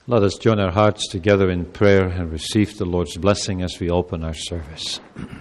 Let us join our hearts together in prayer and receive the Lord's blessing as we open our service.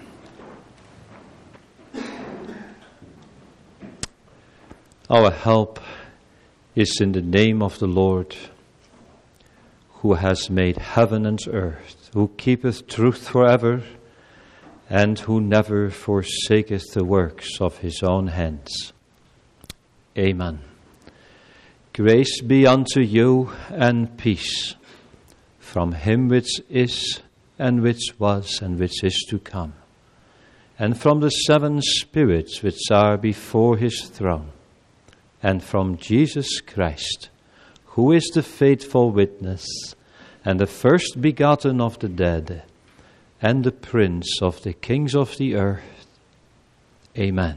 Our help is in the name of the Lord, who has made heaven and earth, who keepeth truth forever, and who never forsaketh the works of his own hands. Amen. Grace be unto you and peace from him which is and which was and which is to come, and from the 7 spirits which are before his throne, and from Jesus Christ, who is the faithful witness and the first begotten of the dead, and the Prince of the kings of the earth. Amen.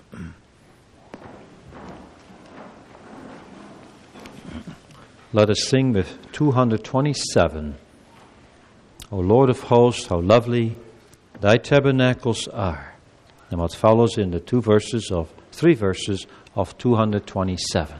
Let us sing with 227. O Lord of hosts, how lovely thy tabernacles are. And what follows in the 3 verses of 227.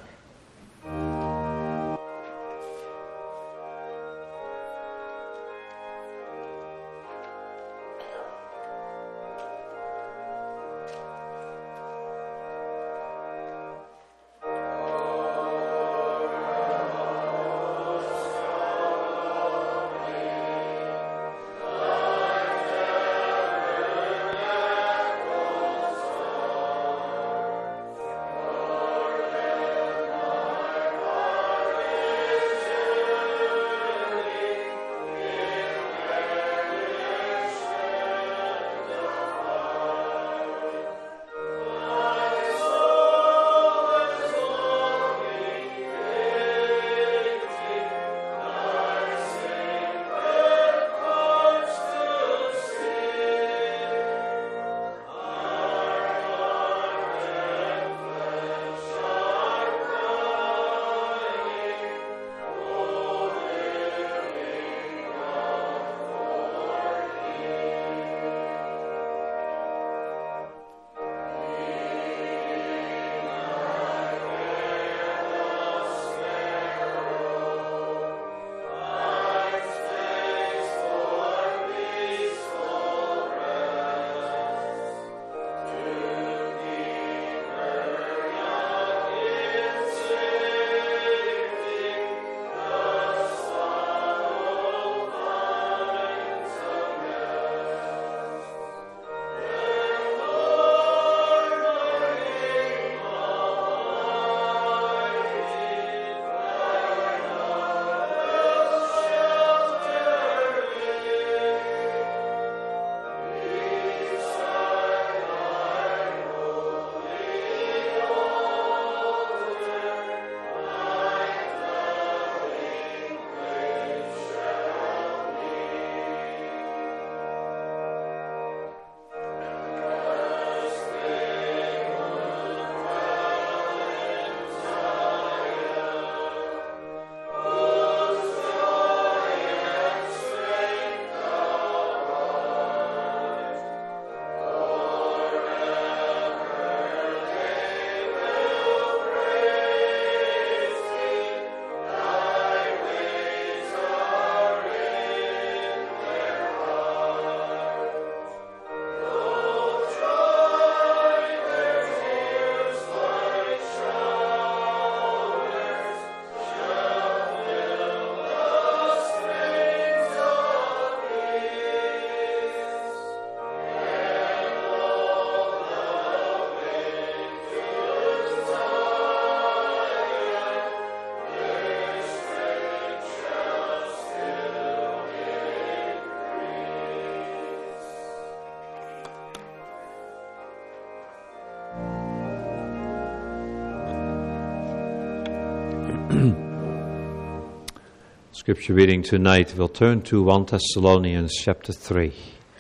Scripture reading tonight, we'll turn to 1 Thessalonians chapter 3.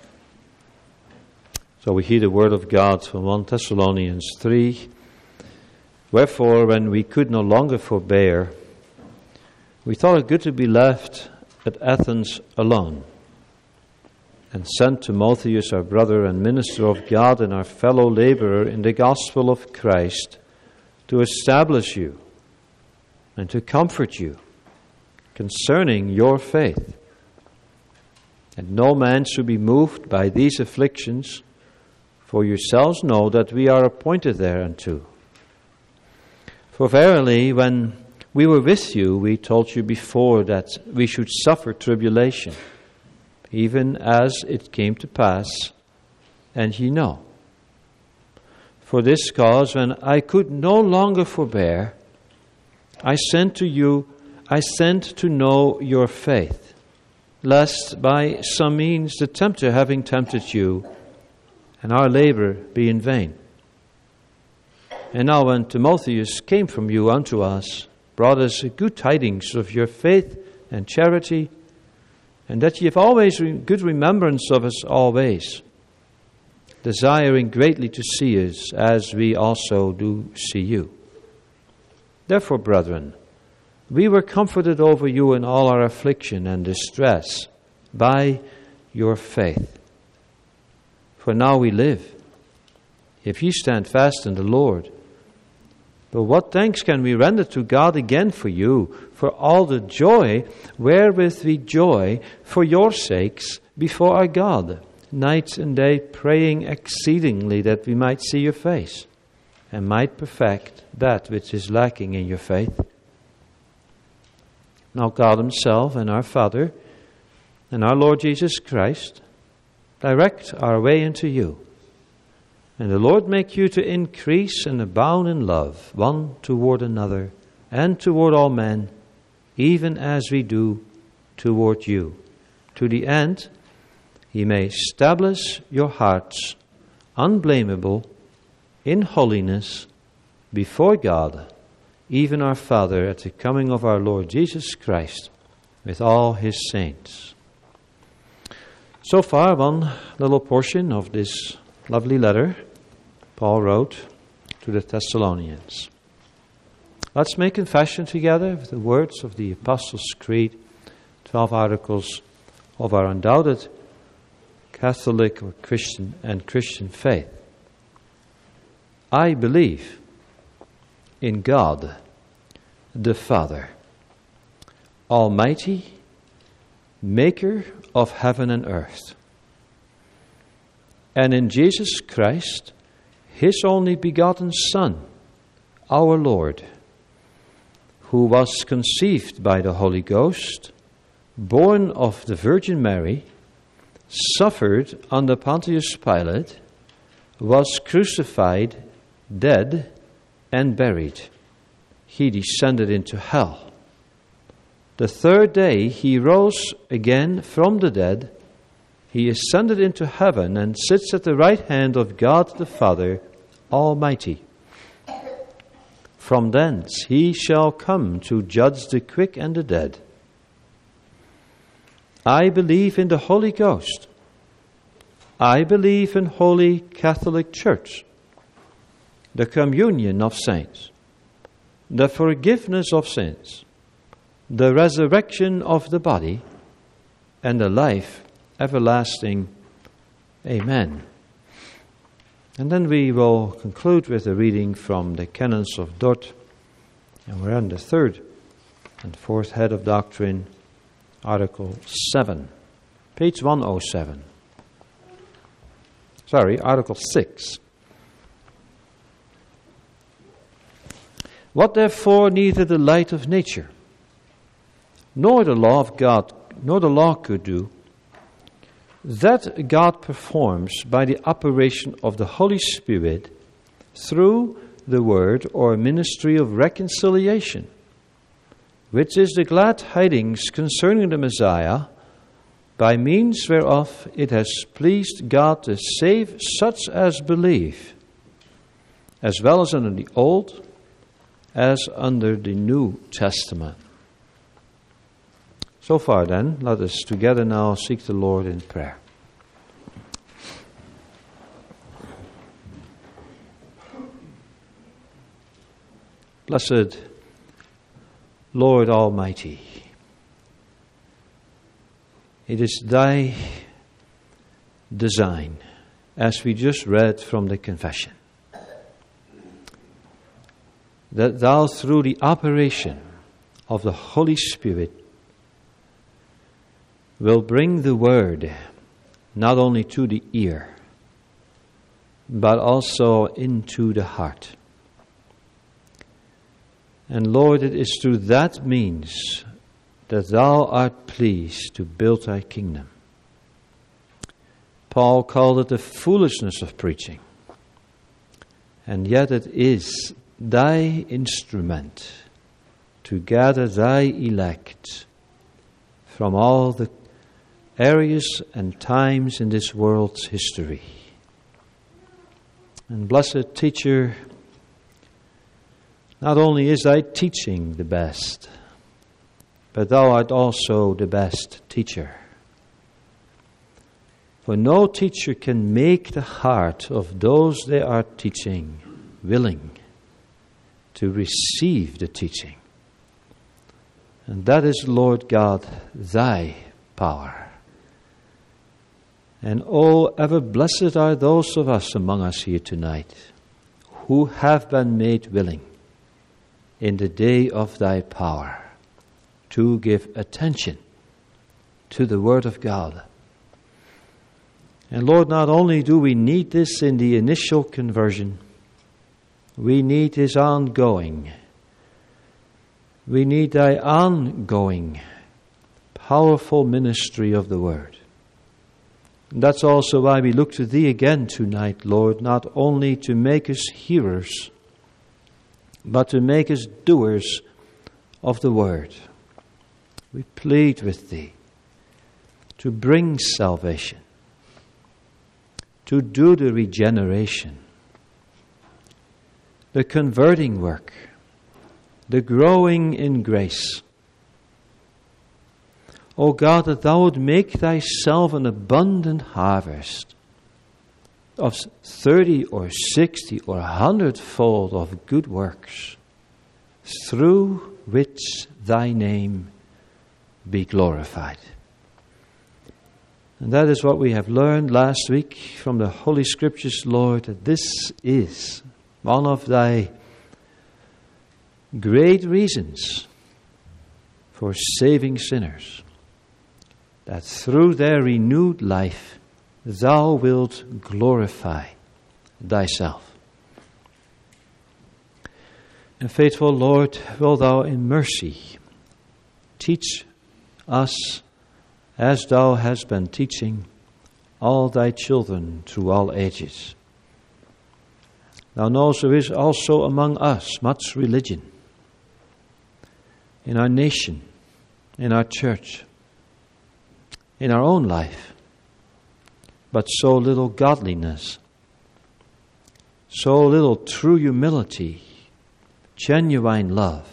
So we hear the word of God from 1 Thessalonians 3. Wherefore, when we could no longer forbear, we thought it good to be left at Athens alone, and sent Timotheus, our brother and minister of God and our fellow laborer in the gospel of Christ, to establish you and to comfort you concerning your faith. And no man should be moved by these afflictions, for yourselves know that we are appointed thereunto. For verily, when we were with you, we told you before that we should suffer tribulation, even as it came to pass, and ye know. For this cause, when I could no longer forbear, I sent to know your faith, lest by some means the tempter, having tempted you, and our labor be in vain. And now when Timotheus came from you unto us, brought us good tidings of your faith and charity, and that ye have always good remembrance of us always, desiring greatly to see us, as we also do see you. Therefore, brethren, we were comforted over you in all our affliction and distress by your faith. For now we live, if ye stand fast in the Lord. But what thanks can we render to God again for you, for all the joy wherewith we joy for your sakes before our God, night and day praying exceedingly that we might see your face, and might perfect that which is lacking in your faith? Now God himself and our Father and our Lord Jesus Christ direct our way into you. And the Lord make you to increase and abound in love, one toward another, and toward all men, even as we do toward you, to the end he may establish your hearts unblameable in holiness before God, even our Father, at the coming of our Lord Jesus Christ, with all his saints. So far, one little portion of this lovely letter Paul wrote to the Thessalonians. Let's make confession together with the words of the Apostles' Creed, 12 articles of our undoubted Catholic or Christian faith. I believe in God, the Father, Almighty, Maker of heaven and earth, and in Jesus Christ, his only begotten Son, our Lord, who was conceived by the Holy Ghost, born of the Virgin Mary, suffered under Pontius Pilate, was crucified, dead, and buried. He descended into hell. The third day he rose again from the dead. He ascended into heaven and sits at the right hand of God the Father Almighty. From thence he shall come to judge the quick and the dead. I believe in the Holy Ghost. I believe in Holy Catholic Church, the communion of saints, the forgiveness of sins, the resurrection of the body, and the life everlasting. Amen. And then we will conclude with a reading from the Canons of Dort, and we're on the third and fourth head of doctrine, Article 7, page 107. Article 6. What therefore neither the light of nature, nor the law of God, nor the law could do, that God performs by the operation of the Holy Spirit through the word or ministry of reconciliation, which is the glad tidings concerning the Messiah, by means whereof it has pleased God to save such as believe, as well as under the Old as under the New Testament. So far then, let us together now seek the Lord in prayer. Blessed Lord Almighty, it is thy design, as we just read from the confession, that thou through the operation of the Holy Spirit will bring the word not only to the ear, but also into the heart. And Lord, it is through that means that thou art pleased to build thy kingdom. Paul called it the foolishness of preaching. And yet it is thy instrument to gather thy elect from all the areas and times in this world's history. And blessed teacher, not only is thy teaching the best, but thou art also the best teacher. For no teacher can make the heart of those they are teaching willing to receive the teaching. And that is, Lord God, thy power. And oh, ever blessed are those of us among us here tonight who have been made willing in the day of thy power to give attention to the Word of God. And Lord, not only do we need this in the initial conversion, we need this ongoing. We need thy ongoing, powerful ministry of the Word. And that's also why we look to thee again tonight, Lord, not only to make us hearers, but to make us doers of the Word. We plead with thee to bring salvation, to do the regeneration, the converting work, the growing in grace. O God, that thou would make thyself an abundant harvest of 30 or 60 or 100-fold of good works, through which thy name be glorified. And that is what we have learned last week from the Holy Scriptures, Lord, that this is one of thy great reasons for saving sinners, that through their renewed life thou wilt glorify thyself. And faithful Lord, will thou in mercy teach us as thou hast been teaching all thy children through all ages. Thou knowest there is also among us much religion in our nation, in our church, in our own life, but so little godliness, so little true humility, genuine love,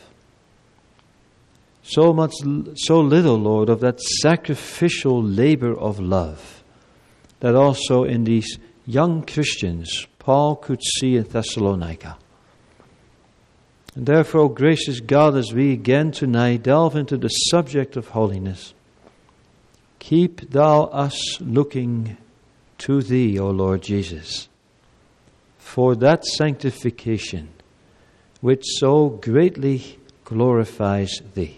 so little, Lord, of that sacrificial labor of love that also in these young Christians Paul could see in Thessalonica. And therefore, O gracious God, as we again tonight delve into the subject of holiness, keep thou us looking to thee, O Lord Jesus, for that sanctification which so greatly glorifies thee.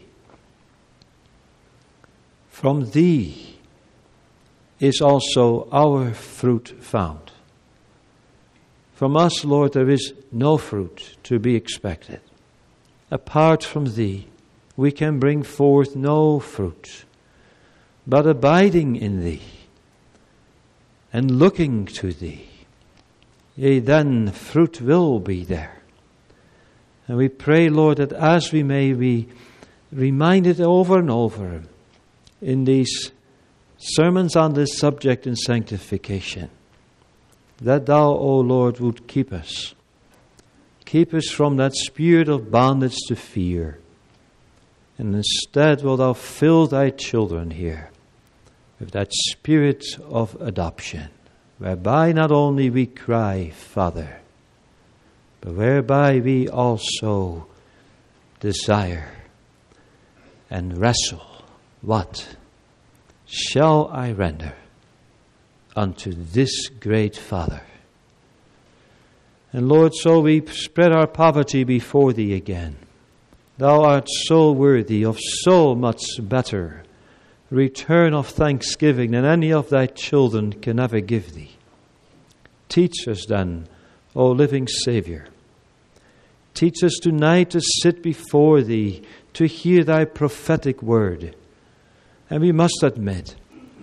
From thee is also our fruit found. From us, Lord, there is no fruit to be expected. Apart from thee, we can bring forth no fruit, but abiding in thee and looking to thee, yea, then fruit will be there. And we pray, Lord, that as we may be reminded over and over in these sermons on this subject in sanctification, that thou, O Lord, would keep us. Keep us from that spirit of bondage to fear. And instead will thou fill thy children here with that spirit of adoption, whereby not only we cry, Father, but whereby we also desire and wrestle, what shall I render unto this great Father? And Lord, so we spread our poverty before thee again. Thou art so worthy of so much better return of thanksgiving than any of thy children can ever give thee. Teach us then, O living Saviour. Teach us tonight to sit before thee, to hear thy prophetic word. And we must admit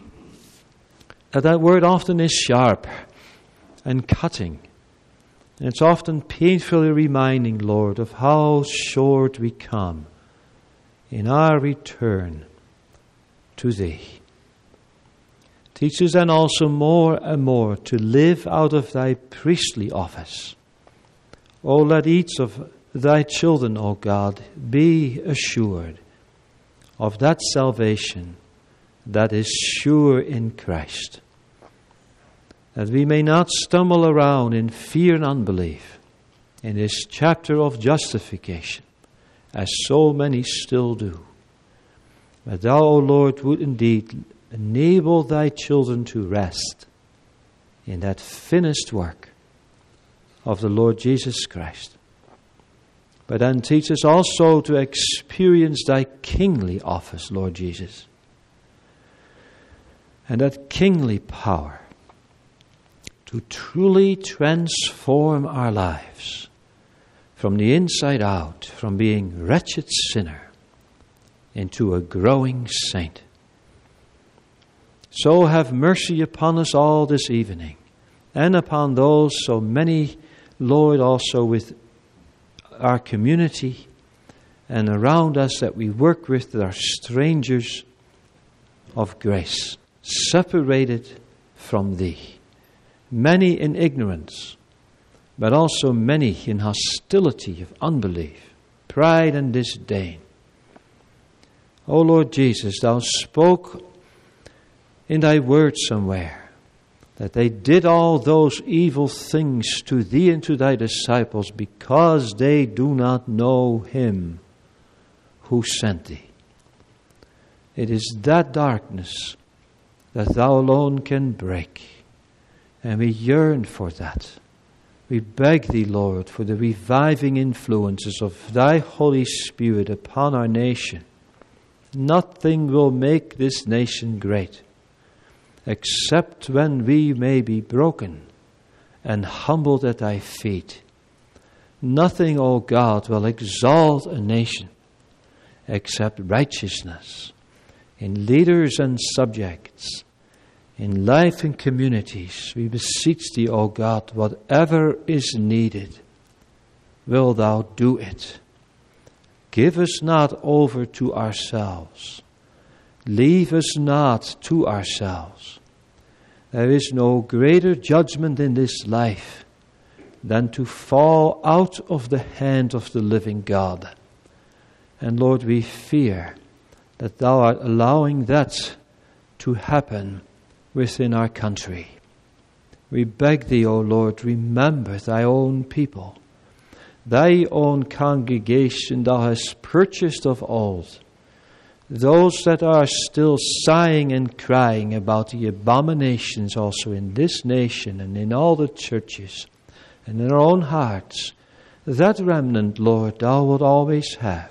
that word often is sharp and cutting. And it's often painfully reminding, Lord, of how short we come in our return to thee. Teach us then also more and more to live out of thy priestly office. O let each of thy children, O God, be assured of that salvation that is sure in Christ, that we may not stumble around in fear and unbelief in this chapter of justification, as so many still do. But thou, O Lord, would indeed enable thy children to rest in that finished work of the Lord Jesus Christ. But then teach us also to experience thy kingly office, Lord Jesus, and that kingly power to truly transform our lives from the inside out, from being wretched sinner into a growing saint. So have mercy upon us all this evening, and upon those so many, Lord, also with our community and around us that we work with, that are strangers of grace, separated from thee. Many in ignorance, but also many in hostility of unbelief, pride and disdain. O Lord Jesus, thou spoke in thy word somewhere that they did all those evil things to thee and to thy disciples because they do not know him who sent thee. It is that darkness that thou alone can break, and we yearn for that. We beg thee, Lord, for the reviving influences of thy Holy Spirit upon our nation. Nothing will make this nation great except when we may be broken and humbled at thy feet. Nothing, O God, will exalt a nation except righteousness in leaders and subjects, in life and communities. We beseech thee, O God, whatever is needed, will thou do it. Give us not over to ourselves. Leave us not to ourselves. There is no greater judgment in this life than to fall out of the hand of the living God. And Lord, we fear that thou art allowing that to happen within our country. We beg thee, O Lord, remember thy own people, thy own congregation thou hast purchased of old, those that are still sighing and crying about the abominations also in this nation and in all the churches and in our own hearts. That remnant, Lord, thou wilt always have.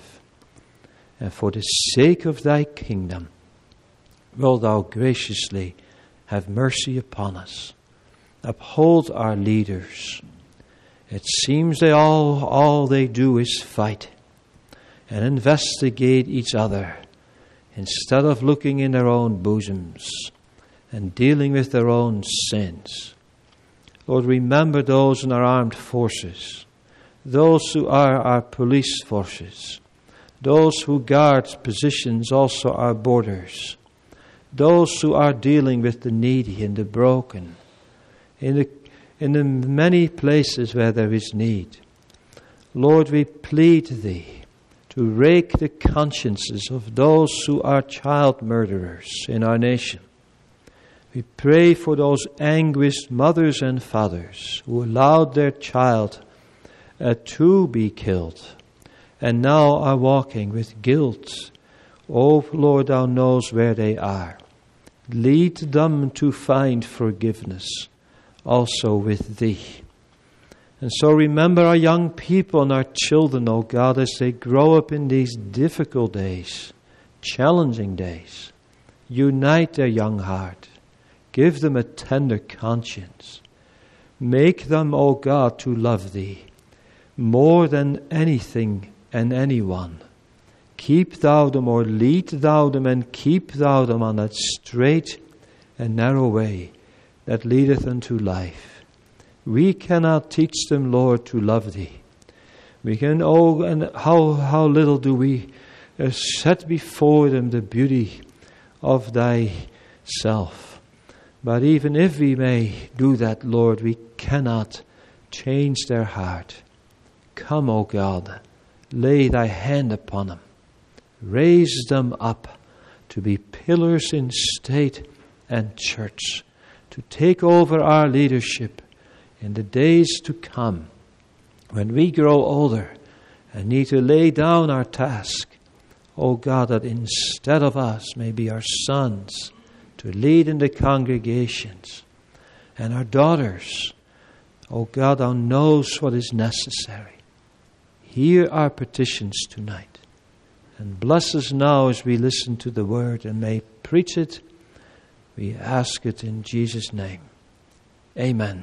And for the sake of thy kingdom, wilt thou graciously have mercy upon us. Uphold our leaders. It seems they all they do is fight and investigate each other instead of looking in their own bosoms and dealing with their own sins. Lord, remember those in our armed forces, those who are our police forces, those who guard positions, also our borders, those who are dealing with the needy and the broken, in the many places where there is need. Lord, we plead thee to rake the consciences of those who are child murderers in our nation. We pray for those anguished mothers and fathers who allowed their child to be killed and now are walking with guilt. Oh Lord, thou knows where they are. Lead them to find forgiveness also with thee. And so remember our young people and our children, O God, as they grow up in these difficult days, challenging days. Unite their young heart. Give them a tender conscience. Make them, O God, to love Thee more than anything and anyone. Keep Thou them, or lead Thou them, and keep Thou them on that straight and narrow way that leadeth unto life. We cannot teach them, Lord, to love Thee. We can, and how little do we set before them the beauty of Thyself. But even if we may do that, Lord, we cannot change their heart. Come, O God, lay Thy hand upon them. Raise them up to be pillars in state and church, to take over our leadership in the days to come, when we grow older and need to lay down our task. O God, that instead of us may be our sons to lead in the congregations, and our daughters. O God, Thou knows what is necessary. Hear our petitions tonight, and bless us now as we listen to the word and may preach it. We ask it in Jesus' name. Amen.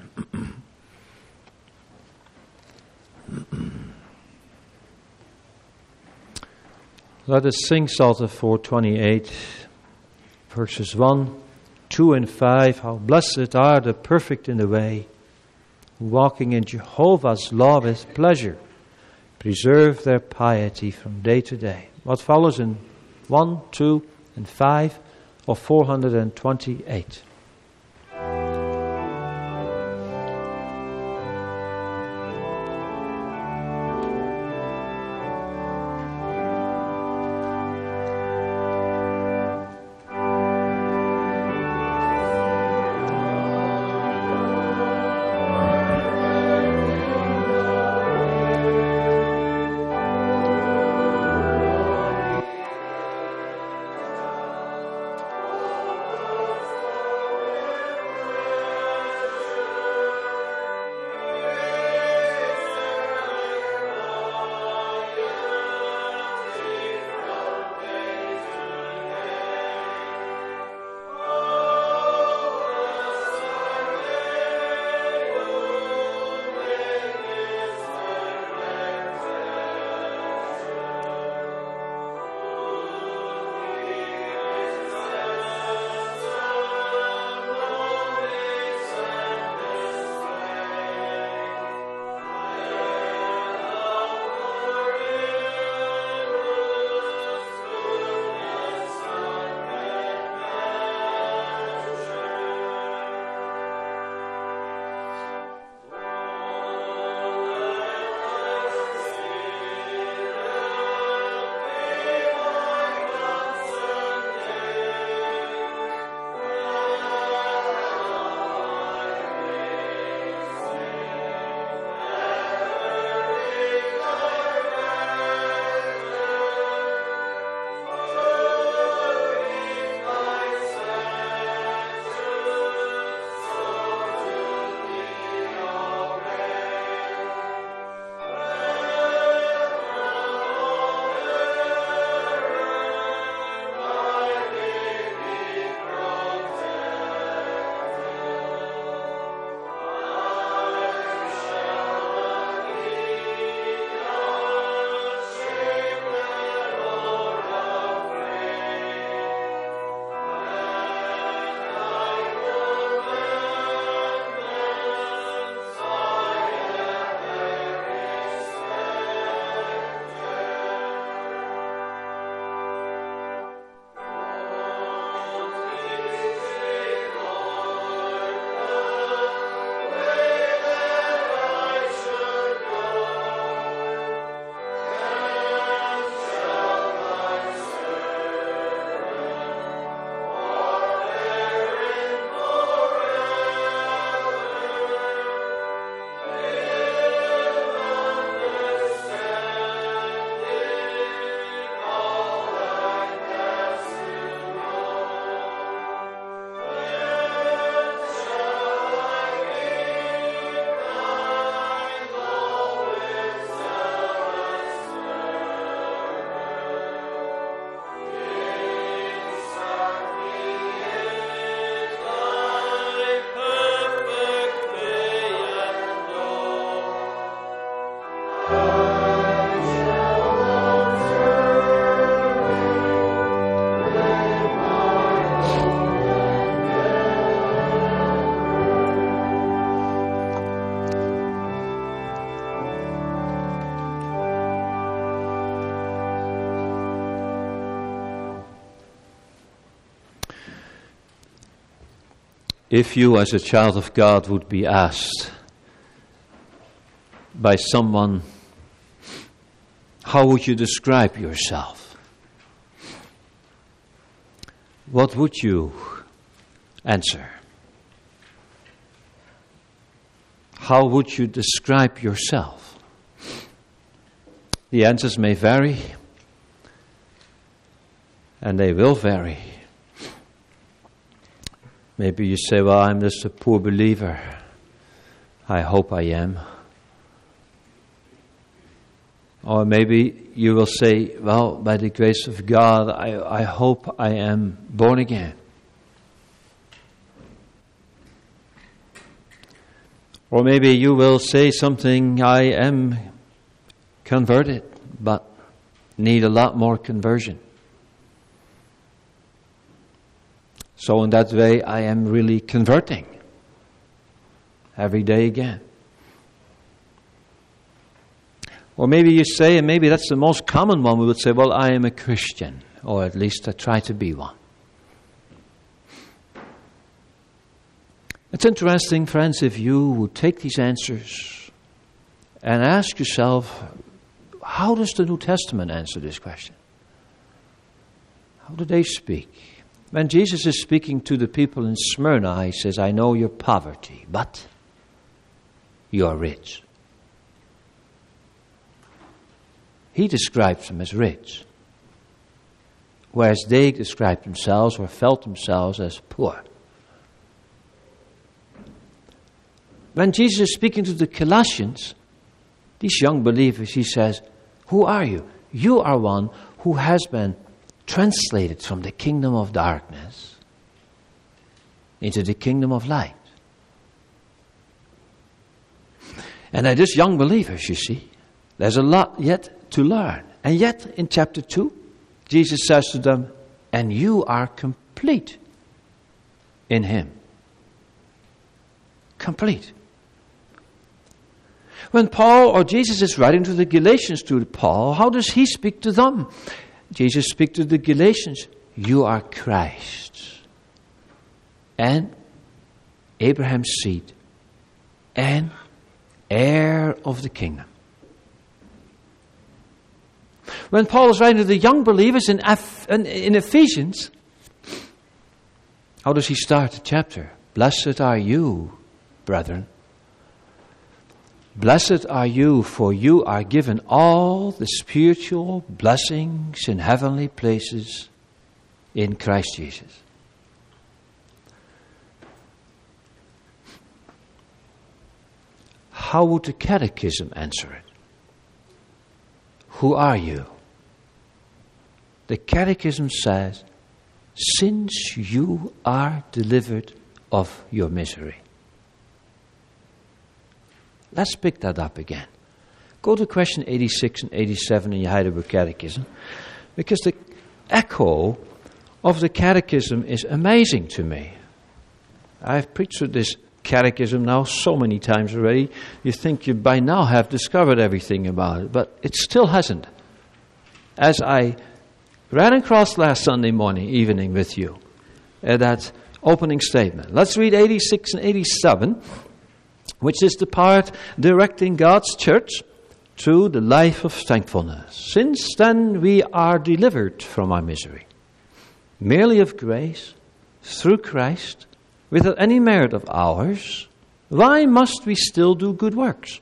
Let us sing Psalter 428, verses 1, 2, and 5. How blessed are the perfect in the way, who walking in Jehovah's law with pleasure, preserve their piety from day to day. What follows in 1, 2, and 5 of 428. If you as a child of God would be asked by someone, how would you describe yourself? What would you answer? How would you describe yourself? The answers may vary, and they will vary. Maybe you say, well, I'm just a poor believer. I hope I am. Or maybe you will say, well, by the grace of God, I hope I am born again. Or maybe you will say something, I am converted, but need a lot more conversion. So in that way, I am really converting every day again. Or maybe you say, and maybe that's the most common one, we would say, well, I am a Christian, or at least I try to be one. It's interesting, friends, if you would take these answers and ask yourself, how does the New Testament answer this question? How do they speak? When Jesus is speaking to the people in Smyrna, he says, I know your poverty, but you are rich. He describes them as rich, whereas they described themselves or felt themselves as poor. When Jesus is speaking to the Colossians, these young believers, he says, who are you? You are one who has been translated from the kingdom of darkness into the kingdom of light. And they're just young believers, you see. There's a lot yet to learn. And yet, in chapter 2, Jesus says to them, and you are complete in Him. Complete. When Paul or Jesus is writing to the Galatians to Paul, how does he speak to them? Jesus speaks to the Galatians, you are Christ and Abraham's seed and heir of the kingdom. When Paul is writing to the young believers in Ephesians, how does he start the chapter? Blessed are you, brethren. Blessed are you, for you are given all the spiritual blessings in heavenly places in Christ Jesus. How would the Catechism answer it? Who are you? The Catechism says, since you are delivered of your misery. Let's pick that up again. Go to question 86 and 87 in your Heidelberg Catechism, because the echo of the Catechism is amazing to me. I've preached through this Catechism now so many times already. You think you by now have discovered everything about it, but it still hasn't. As I ran across last Sunday evening with you, that opening statement. Let's read 86 and 87. Which is the part directing God's church to the life of thankfulness. Since then we are delivered from our misery, merely of grace, through Christ, without any merit of ours. Why must we still do good works?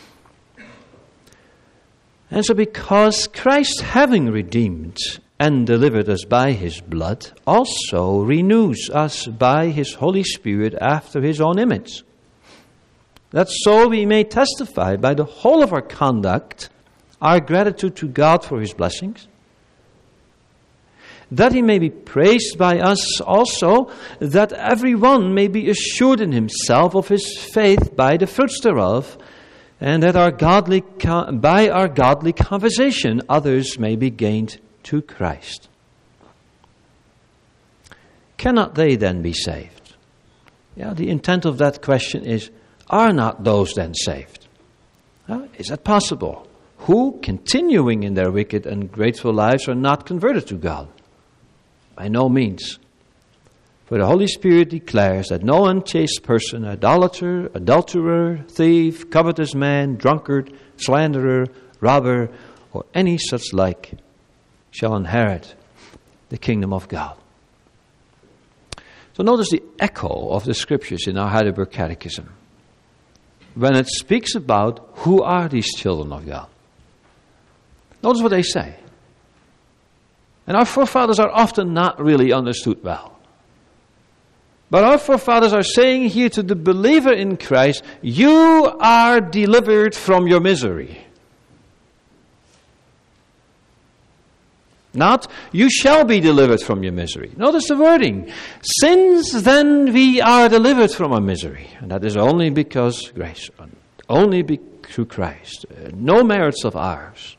And so because Christ, having redeemed and delivered us by His blood, also renews us by His Holy Spirit after His own image, that so we may testify by the whole of our conduct our gratitude to God for His blessings, that He may be praised by us also, that everyone may be assured in himself of his faith by the fruits thereof, and that by our godly conversation others may be gained to Christ. Cannot they then be saved? Yeah, the intent of that question is, are not those then saved? Is that possible? Who, continuing in their wicked and ungrateful lives, are not converted to God? By no means. For the Holy Spirit declares that no unchaste person, idolater, adulterer, thief, covetous man, drunkard, slanderer, robber, or any such like shall inherit the kingdom of God. So notice the echo of the scriptures in our Heidelberg Catechism when it speaks about who are these children of God. Notice what they say. And our forefathers are often not really understood well. But our forefathers are saying here to the believer in Christ, you are delivered from your misery. Not, you shall be delivered from your misery. Notice the wording. Since then we are delivered from our misery. And that is only because grace. Only through Christ. No merits of ours.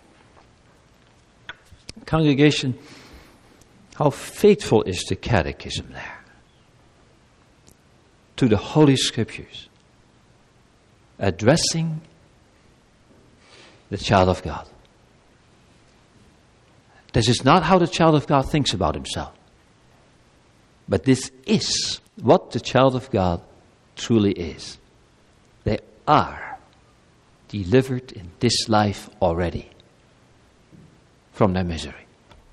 Congregation, how faithful is the catechism there to the Holy Scriptures, addressing the child of God. This is not how the child of God thinks about himself. But this is what the child of God truly is. They are delivered in this life already from their misery.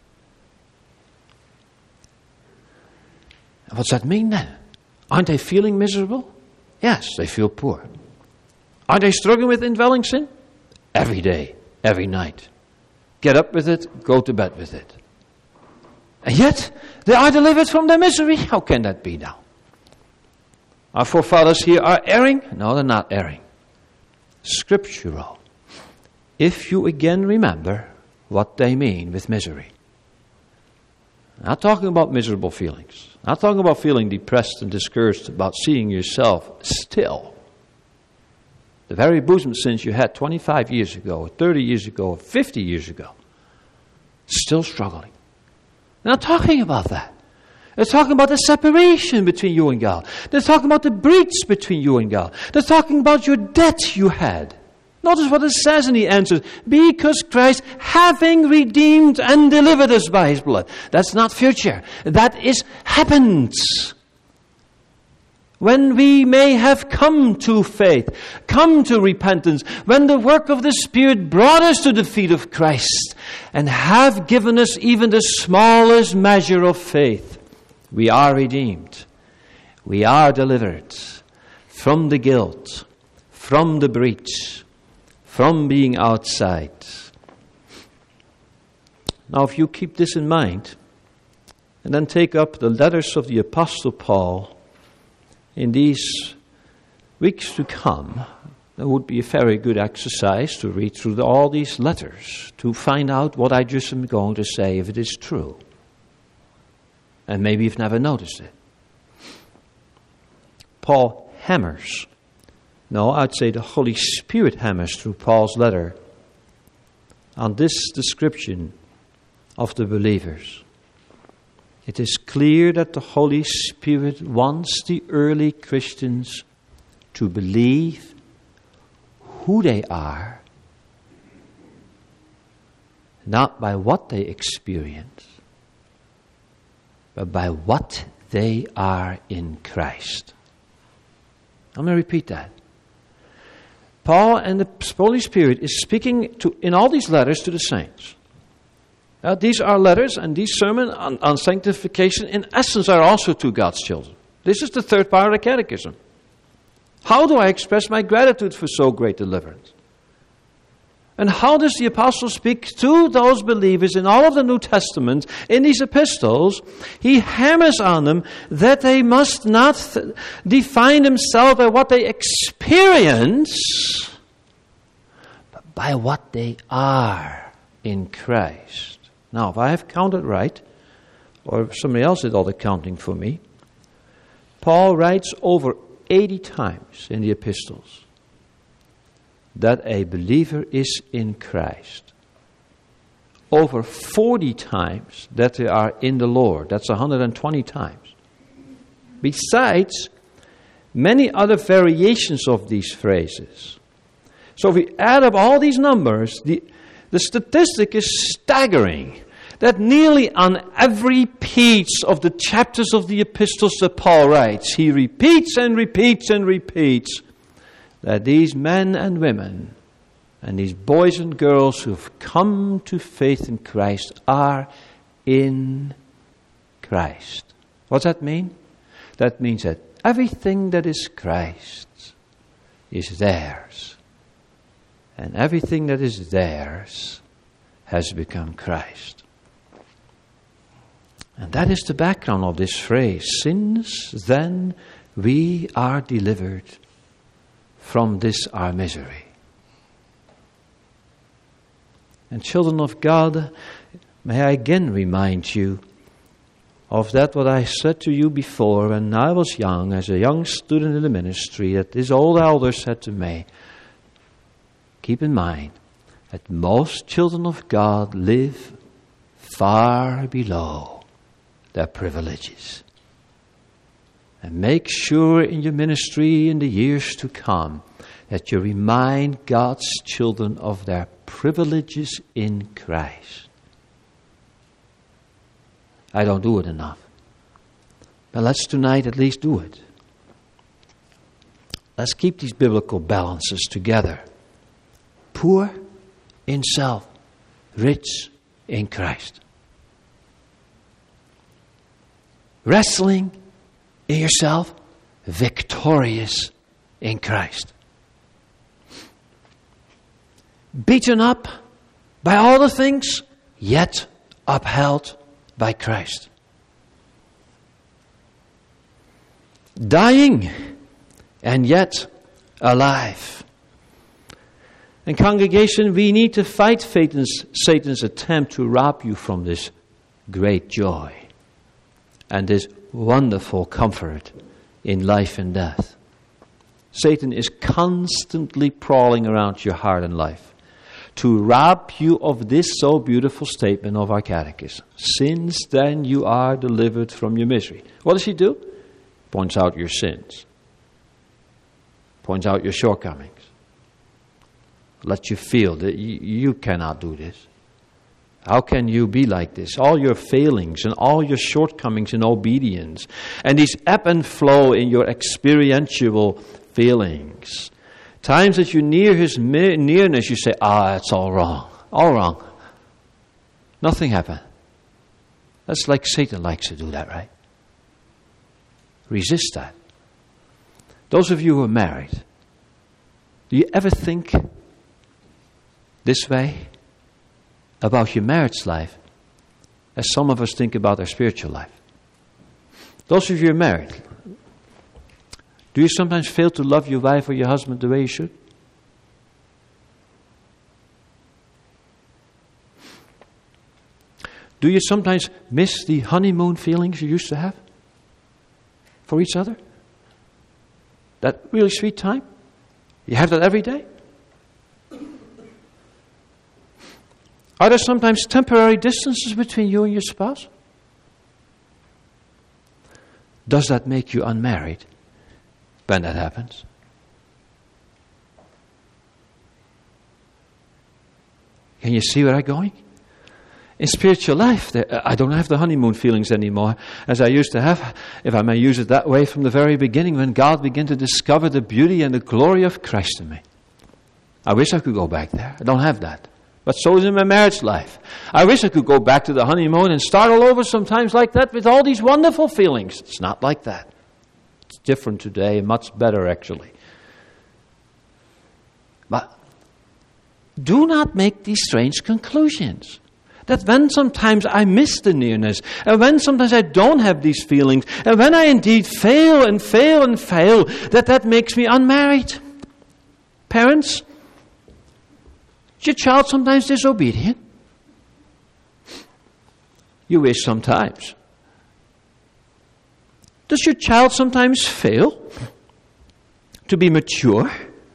And what's that mean then? Aren't they feeling miserable? Yes, they feel poor. Aren't they struggling with indwelling sin? Every day, every night. Get up with it, go to bed with it. And yet, they are delivered from their misery. How can that be now? Our forefathers here are erring? No, they're not erring. Scriptural. If you again remember what they mean with misery. I'm not talking about miserable feelings. I'm not talking about feeling depressed and discouraged about seeing yourself still. The very bosom sins you had 25 years ago, or 30 years ago, or 50 years ago. Still struggling. They're not talking about that. They're talking about the separation between you and God. They're talking about the breach between you and God. They're talking about your debt you had. Notice what it says in the answer. Because Christ, having redeemed and delivered us by His blood. That's not future. That is happened. When we may have come to faith, come to repentance, when the work of the Spirit brought us to the feet of Christ and have given us even the smallest measure of faith, we are redeemed. We are delivered from the guilt, from the breach, from being outside. Now, if you keep this in mind, and then take up the letters of the Apostle Paul in these weeks to come, it would be a very good exercise to read through all these letters to find out what I just am going to say, if it is true. And maybe you've never noticed it. Paul hammers. No, I'd say the Holy Spirit hammers through Paul's letter on this description of the believers. It is clear that the Holy Spirit wants the early Christians to believe who they are, not by what they experience, but by what they are in Christ. I'm going to repeat that. Paul and the Holy Spirit is speaking in all these letters to the saints. These are letters, and these sermons on sanctification in essence are also to God's children. This is the third part of the catechism. How do I express my gratitude for so great deliverance? And how does the apostle speak to those believers in all of the New Testament, in these epistles? He hammers on them that they must not define themselves by what they experience, but by what they are in Christ. Now, if I have counted right, or if somebody else did all the counting for me, Paul writes over 80 times in the epistles that a believer is in Christ. Over 40 times that they are in the Lord. That's 120 times. Besides, many other variations of these phrases. So if we add up all these numbers, the statistic is staggering. that nearly on every page of the chapters of the epistles that Paul writes, he repeats and repeats and repeats that these men and women and these boys and girls who've come to faith in Christ are in Christ. What does that mean? That means that everything that is Christ's is theirs. And everything that is theirs has become Christ. And that is the background of this phrase. Since then we are delivered from this our misery. And children of God, may I again remind you of that what I said to you before when I was young, as a young student in the ministry, that this old elder said to me, keep in mind that most children of God live far below their privileges. And make sure in your ministry in the years to come that you remind God's children of their privileges in Christ. I don't do it enough. But let's tonight at least do it. Let's keep these biblical balances together. Poor in self, rich in Christ. Wrestling in yourself, victorious in Christ. Beaten up by all the things, yet upheld by Christ. Dying, and yet alive. And congregation, we need to fight Satan's attempt to rob you from this great joy and this wonderful comfort in life and death. Satan is constantly prowling around your heart and life to rob you of this so beautiful statement of our catechism. Since then you are delivered from your misery. What does he do? Points out your sins. Points out your shortcomings. Let you feel that you cannot do this. How can you be like this? All your failings and all your shortcomings in obedience and these ebb and flow in your experiential feelings. Times that you near his nearness, you say, it's all wrong. All wrong. Nothing happened. That's like Satan likes to do that, right? Resist that. Those of you who are married, do you ever think this way about your marriage life as some of us think about our spiritual life? Those of you who are married, do you sometimes fail to love your wife or your husband the way you should? Do you sometimes miss the honeymoon feelings you used to have for each other? That really sweet time? You have that every day? Are there sometimes temporary distances between you and your spouse? Does that make you unmarried when that happens? Can you see where I'm going? In spiritual life, I don't have the honeymoon feelings anymore as I used to have, if I may use it that way, from the very beginning when God began to discover the beauty and the glory of Christ in me. I wish I could go back there. I don't have that. But so is in my marriage life. I wish I could go back to the honeymoon and start all over sometimes like that with all these wonderful feelings. It's not like that. It's different today, much better actually. But do not make these strange conclusions. That when sometimes I miss the nearness, and when sometimes I don't have these feelings, and when I indeed fail and fail and fail, that makes me unmarried. Parents, is your child sometimes disobedient? You wish sometimes. Does your child sometimes fail to be mature?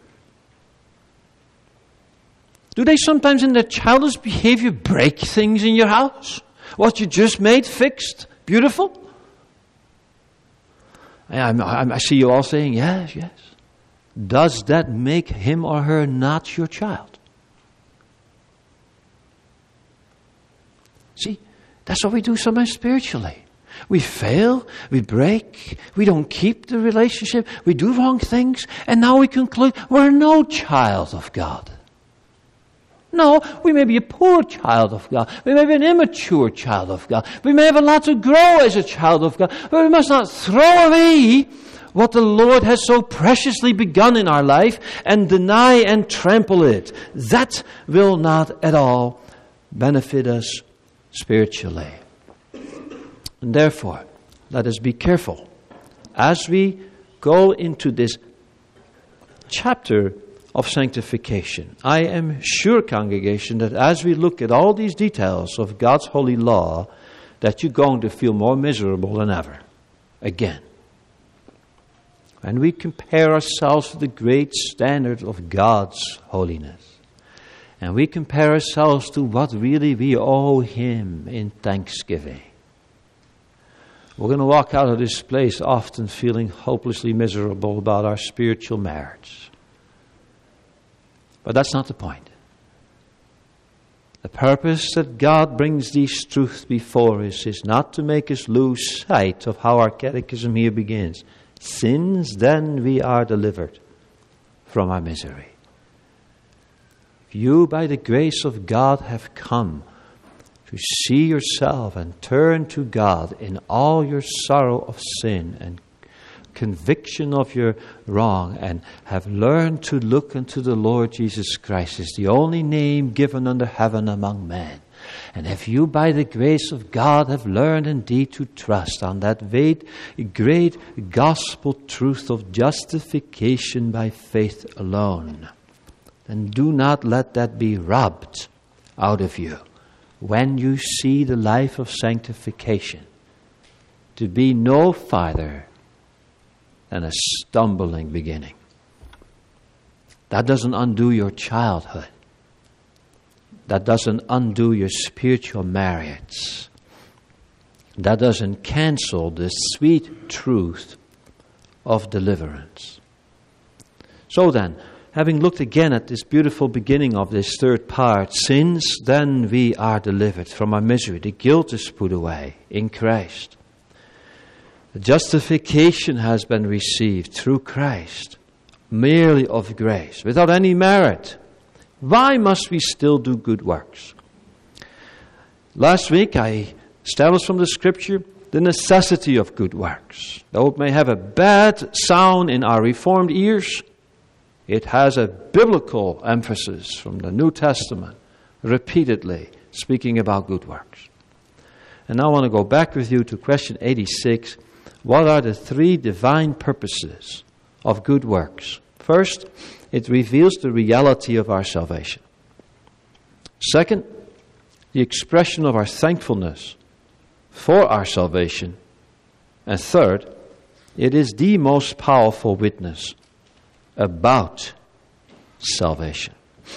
Do they sometimes in their childish behavior break things in your house? What you just made fixed, beautiful? I see you all saying, yes, yes. Does that make him or her not your child? See, That's what we do sometimes spiritually. We fail, we break, we don't keep the relationship, we do wrong things, and now we conclude we're no child of God. No, we may be a poor child of God. We may be an immature child of God. We may have a lot to grow as a child of God. But we must not throw away what the Lord has so preciously begun in our life and deny and trample it. That will not at all benefit us spiritually. And therefore, let us be careful as we go into this chapter of sanctification. I am sure, congregation, that as we look at all these details of God's holy law, that you're going to feel more miserable than ever. Again. And we compare ourselves to the great standard of God's holiness. And we compare ourselves to what really we owe Him in thanksgiving. We're going to walk out of this place often feeling hopelessly miserable about our spiritual merits. But that's not the point. The purpose that God brings these truths before us is not to make us lose sight of how our catechism here begins. Since then we are delivered from our misery. If you, by the grace of God, have come to see yourself and turn to God in all your sorrow of sin and conviction of your wrong, and have learned to look unto the Lord Jesus Christ as the only name given under heaven among men. And if you, by the grace of God, have learned indeed to trust on that great gospel truth of justification by faith alone, then do not let that be robbed out of you when you see the life of sanctification to be no farther than a stumbling beginning. That doesn't undo your childhood. That doesn't undo your spiritual merits. That doesn't cancel the sweet truth of deliverance. So then, having looked again at this beautiful beginning of this third part, since then we are delivered from our misery. The guilt is put away in Christ. The justification has been received through Christ, merely of grace, without any merit. Why must we still do good works? Last week I established from the Scripture the necessity of good works. Though it may have a bad sound in our Reformed ears, it has a biblical emphasis from the New Testament, repeatedly speaking about good works. And now I want to go back with you to question 86. What are the three divine purposes of good works? First, it reveals the reality of our salvation. Second, the expression of our thankfulness for our salvation. And third, it is the most powerful witness about salvation.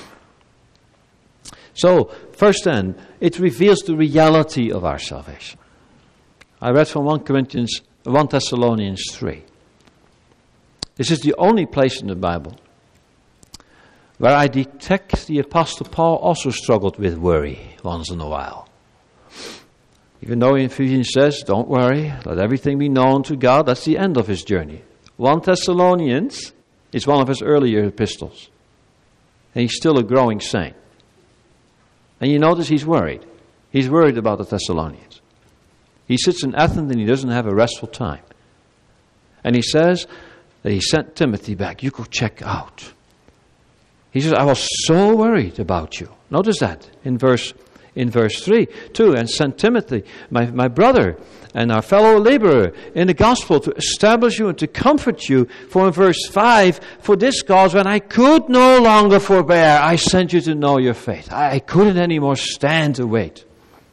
So, first then, it reveals the reality of our salvation. I read from 1 Thessalonians 3. This is the only place in the Bible where I detect the Apostle Paul also struggled with worry once in a while. Even though in Ephesians says, don't worry, let everything be known to God, that's the end of his journey. 1 Thessalonians is one of his earlier epistles. And he's still a growing saint. And you notice he's worried. He's worried about the Thessalonians. He sits in Athens and he doesn't have a restful time. And he says that he sent Timothy back. You go check out. He says, I was so worried about you. Notice that in verse 3 too. And sent Timothy, my brother and our fellow laborer in the gospel, to establish you and to comfort you. For in verse 5, for this cause, when I could no longer forbear, I sent you to know your faith. I couldn't anymore stand to wait.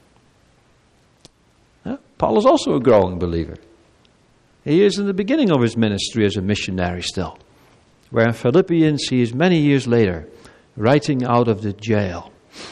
Paul is also a growing believer. He is in the beginning of his ministry as a missionary still. Where in Philippians he is many years later writing out of the jail.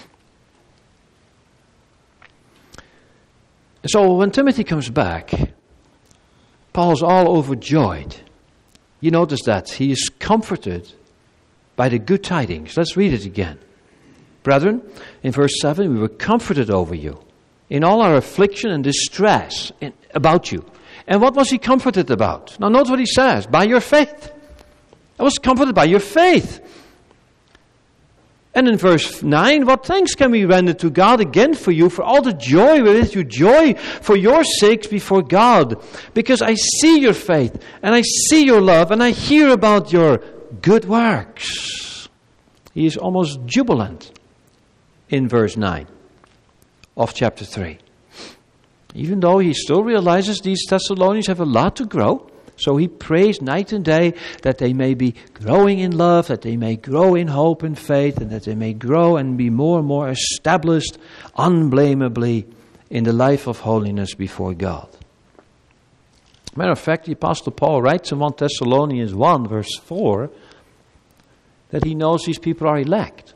So when Timothy comes back, Paul's all overjoyed. You notice that he is comforted by the good tidings. Let's read it again. Brethren, in verse 7, we were comforted over you in all our affliction and distress about you. And what was he comforted about? Now note what he says, by your faith. I was comforted by your faith. And in verse 9, what thanks can we render to God again for you, for all the joy wherewith you joy for your sakes before God? Because I see your faith, and I see your love, and I hear about your good works. He is almost jubilant in verse 9 of chapter 3. Even though he still realizes these Thessalonians have a lot to grow, so he prays night and day that they may be growing in love, that they may grow in hope and faith, and that they may grow and be more and more established unblameably in the life of holiness before God. Matter of fact, the Apostle Paul writes in 1 Thessalonians 1 verse 4 that he knows these people are elect.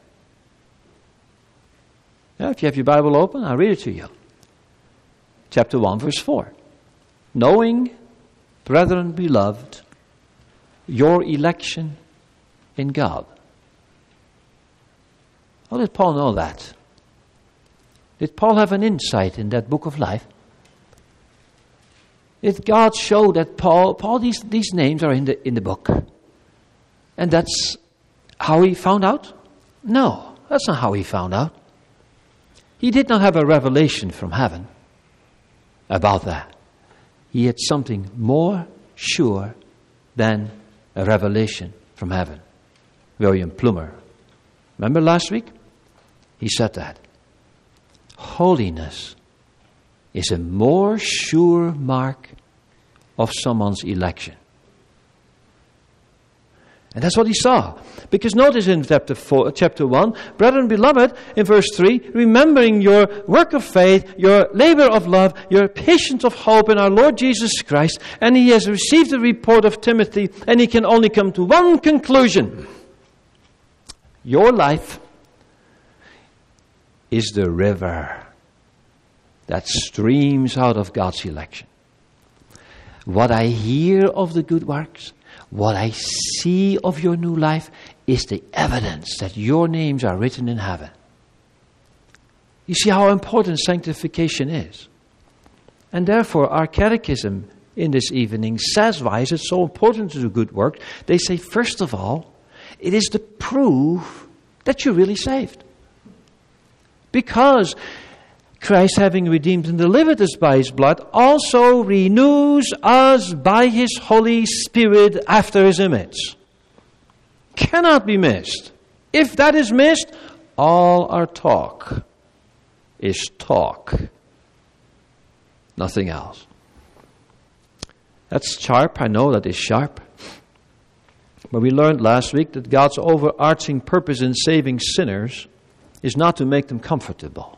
Now, if you have your Bible open, I'll read it to you. Chapter 1 verse 4. Knowing, brethren beloved, your election in God. How did Paul know that? Did Paul have an insight in that book of life? Did God show that Paul, these names are in the book? And that's how he found out? No, that's not how he found out. He did not have a revelation from heaven about that. He had something more sure than a revelation from heaven. William Plumer. Remember last week? He said that. Holiness is a more sure mark of someone's election. And that's what he saw. Because notice in chapter 1, brethren beloved, in verse 3, remembering your work of faith, your labor of love, your patience of hope in our Lord Jesus Christ, and he has received the report of Timothy, and he can only come to one conclusion. Your life is the river that streams out of God's election. What I hear of the good works, what I see of your new life is the evidence that your names are written in heaven. You see how important sanctification is. And therefore our catechism in this evening says why is it so important to do good work. They say, first of all, it is the proof that you're really saved. Because Christ, having redeemed and delivered us by his blood, also renews us by his Holy Spirit after his image. Cannot be missed. If that is missed, all our talk is talk. Nothing else. That's sharp. I know that is sharp. But we learned last week that God's overarching purpose in saving sinners is not to make them comfortable.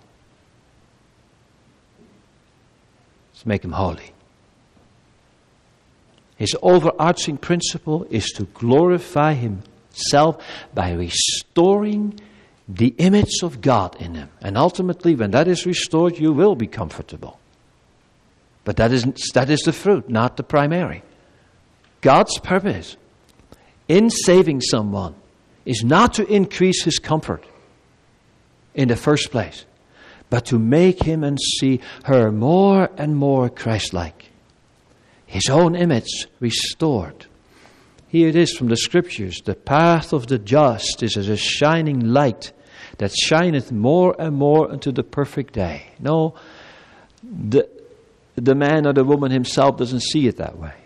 To make him holy. His overarching principle is to glorify himself by restoring the image of God in him. And ultimately, when that is restored, you will be comfortable. But that is the fruit, not the primary. God's purpose in saving someone is not to increase his comfort in the first place, but to make him and see her more and more Christ-like. His own image restored. Here it is from the Scriptures. The path of the just is as a shining light that shineth more and more unto the perfect day. No, the man or the woman himself doesn't see it that way.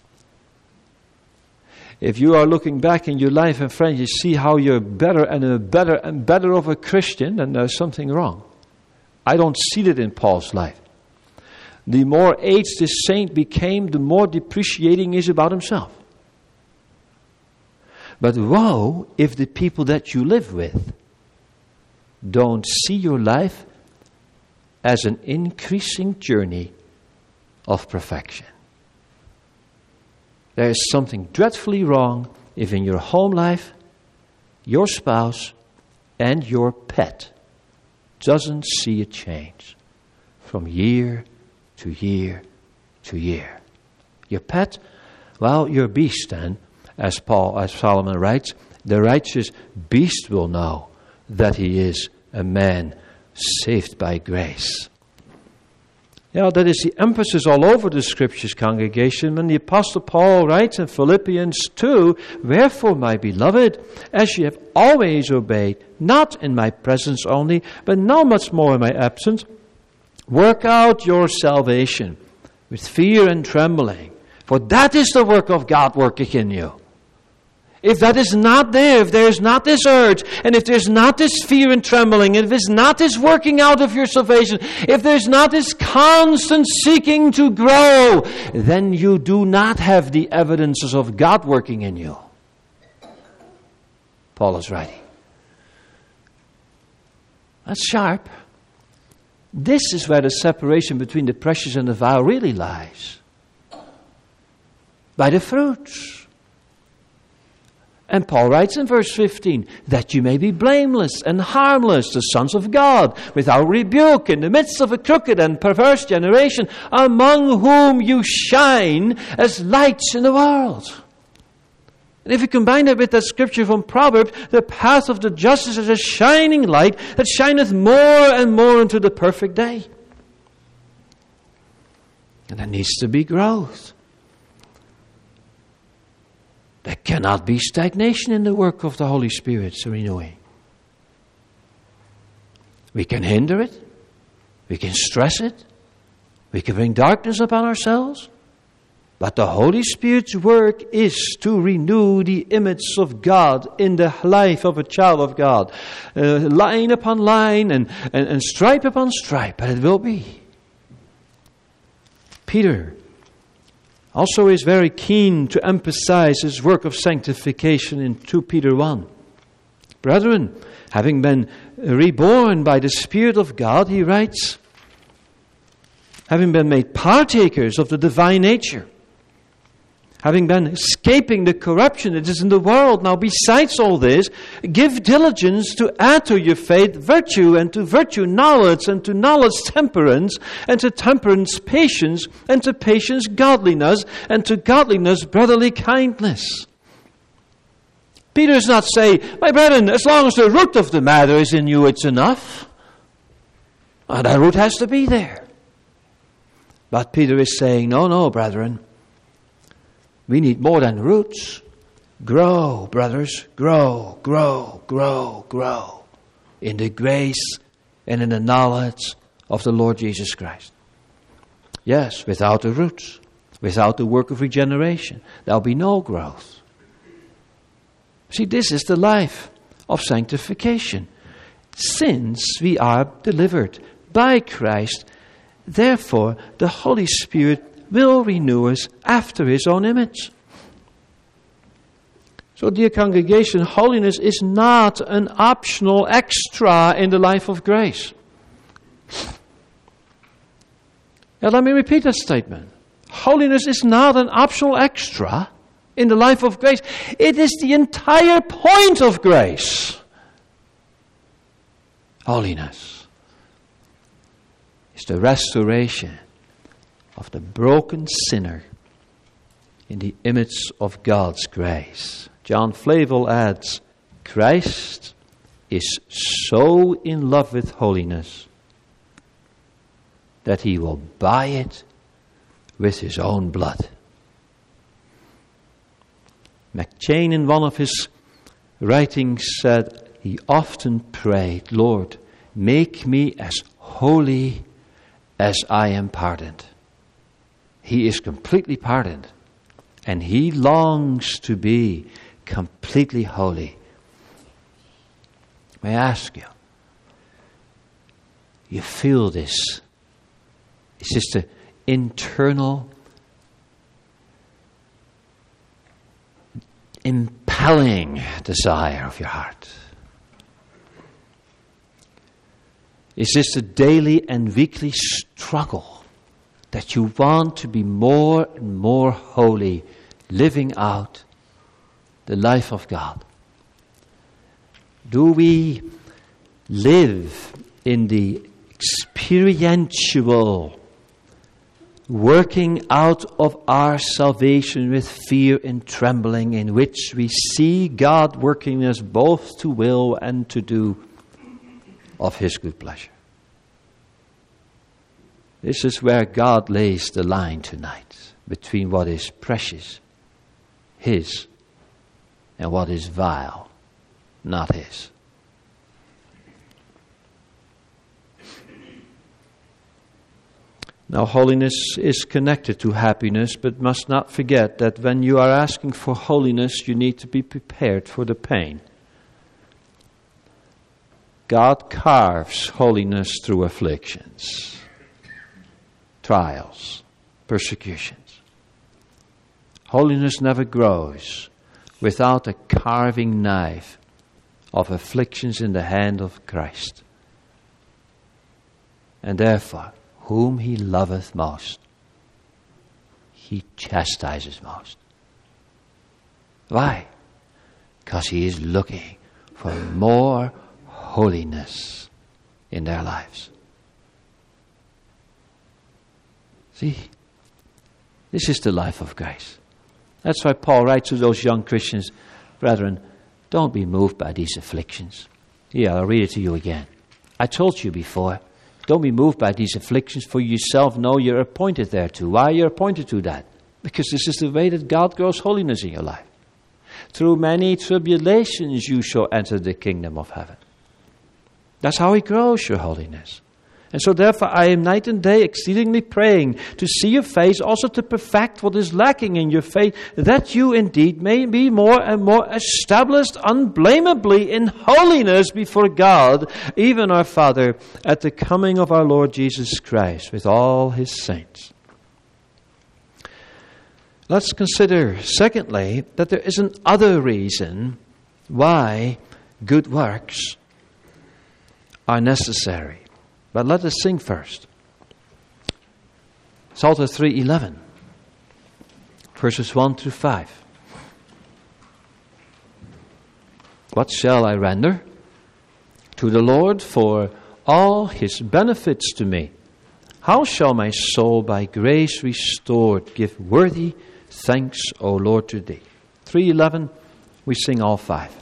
If you are looking back in your life, and friends, you see how you're better and better and better of a Christian, then there's something wrong. I don't see that in Paul's life. The more aged this saint became, the more depreciating he is about himself. But woe if the people that you live with don't see your life as an increasing journey of perfection. There is something dreadfully wrong if in your home life, your spouse and your pet doesn't see a change from year to year to year. Your pet, well, your beast then, as Solomon writes, the righteous beast will know that he is a man saved by grace. Yeah, that is the emphasis all over the Scriptures, congregation. When the Apostle Paul writes in Philippians 2, "Wherefore, my beloved, as ye have always obeyed, not in my presence only, but now much more in my absence, work out your salvation with fear and trembling. For that is the work of God working in you." If that is not there, if there is not this urge, and if there's not this fear and trembling, and if there's not this working out of your salvation, if there's not this constant seeking to grow, then you do not have the evidences of God working in you. Paul is writing. That's sharp. This is where the separation between the precious and the vile really lies. By the fruits. And Paul writes in verse 15, "That you may be blameless and harmless, the sons of God, without rebuke, in the midst of a crooked and perverse generation, among whom you shine as lights in the world." And if you combine that with that scripture from Proverbs, "The path of the just is as a shining light that shineth more and more into the perfect day." And there needs to be growth. There cannot be stagnation in the work of the Holy Spirit's renewing. We can hinder it. We can stress it. We can bring darkness upon ourselves. But the Holy Spirit's work is to renew the image of God in the life of a child of God. Line upon line and stripe upon stripe. But it will be. Peter also is very keen to emphasize his work of sanctification in 2 Peter 1. "Brethren, having been reborn by the Spirit of God," he writes, "having been made partakers of the divine nature, having been escaping the corruption that is in the world, now besides all this, give diligence to add to your faith virtue, and to virtue knowledge, and to knowledge temperance, and to temperance patience, and to patience godliness, and to godliness brotherly kindness." Peter does not say, "My brethren, as long as the root of the matter is in you, it's enough." And that root has to be there. But Peter is saying, no, brethren. We need more than roots. Grow, brothers, grow, grow, grow, grow in the grace and in the knowledge of the Lord Jesus Christ. Yes, without the roots, without the work of regeneration, there'll be no growth. See, this is the life of sanctification. Since we are delivered by Christ, therefore the Holy Spirit will renew us after His own image. So, dear congregation, holiness is not an optional extra in the life of grace. Now, let me repeat that statement. Holiness is not an optional extra in the life of grace. It is the entire point of grace. Holiness is the restoration of the broken sinner in the image of God's grace. John Flavel adds, Christ is so in love with holiness that He will buy it with His own blood. McChain, in one of his writings, said he often prayed, Lord, make me as holy as I am pardoned. He is completely pardoned, and He longs to be completely holy. May I ask you, you feel this? It's just the internal, impelling desire of your heart. Is this a daily and weekly struggle that you want to be more and more holy, living out the life of God? Do we live in the experiential working out of our salvation with fear and trembling, in which we see God working us both to will and to do of His good pleasure? This is where God lays the line tonight between what is precious, His, and what is vile, not His. Now, holiness is connected to happiness, but must not forget that when you are asking for holiness, you need to be prepared for the pain. God carves holiness through afflictions, trials, persecutions. Holiness never grows without a carving knife of afflictions in the hand of Christ. And therefore, whom He loveth most, He chastises most. Why? Because He is looking for more holiness in their lives. See, this is the life of grace. That's why Paul writes to those young Christians, brethren, don't be moved by these afflictions. Here, I'll read it to you again. I told you before, don't be moved by these afflictions, for yourself know you're appointed thereto. Why are you appointed to that? Because this is the way that God grows holiness in your life. Through many tribulations you shall enter the kingdom of heaven. That's how He grows your holiness. And so therefore I am night and day exceedingly praying to see your face, also to perfect what is lacking in your faith, that you indeed may be more and more established unblameably in holiness before God, even our Father, at the coming of our Lord Jesus Christ with all His saints. Let's consider, secondly, that there is another reason why good works are necessary. But let us sing first. Psalter 3:11, verses 1 through 5. What shall I render to the Lord for all His benefits to me? How shall my soul by grace restored give worthy thanks, O Lord, to Thee? 3:11, we sing all 5.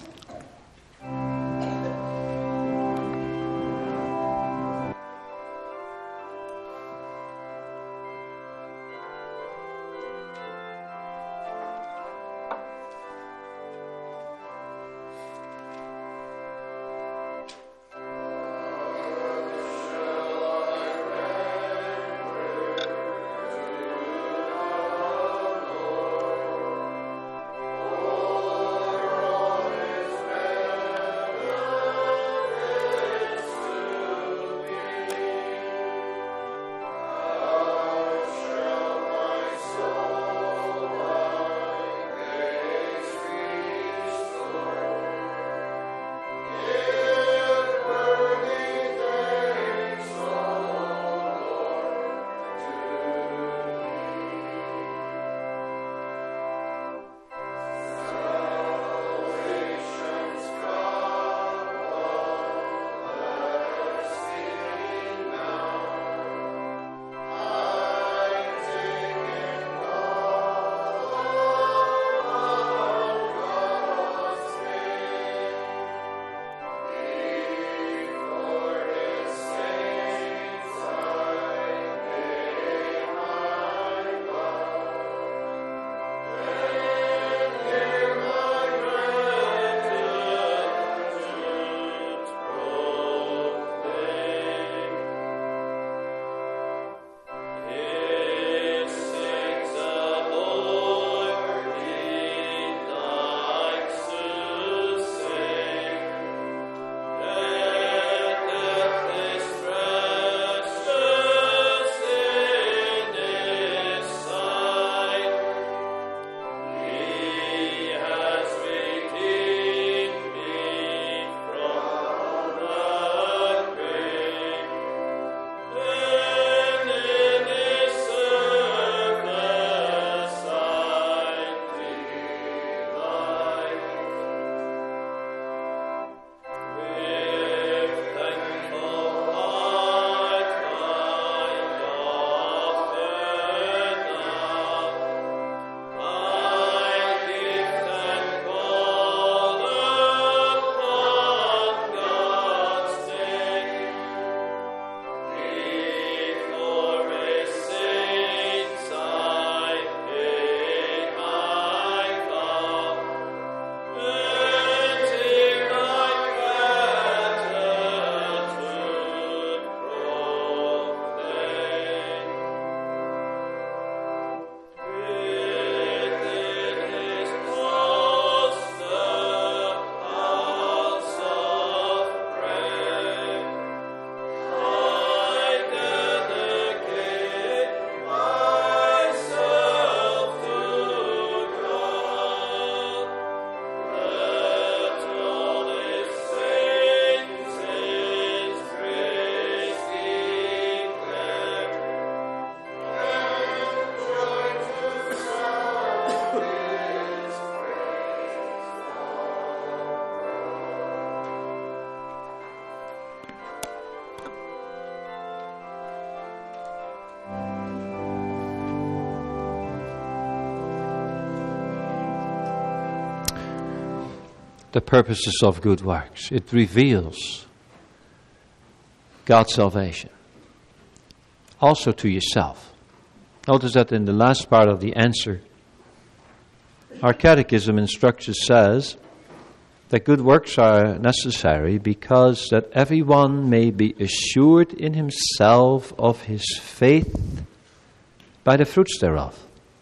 the purposes of good works. It reveals God's salvation. Also to yourself. Notice that in the last part of the answer, our catechism in structure says that good works are necessary because that everyone may be assured in himself of his faith by the fruits thereof.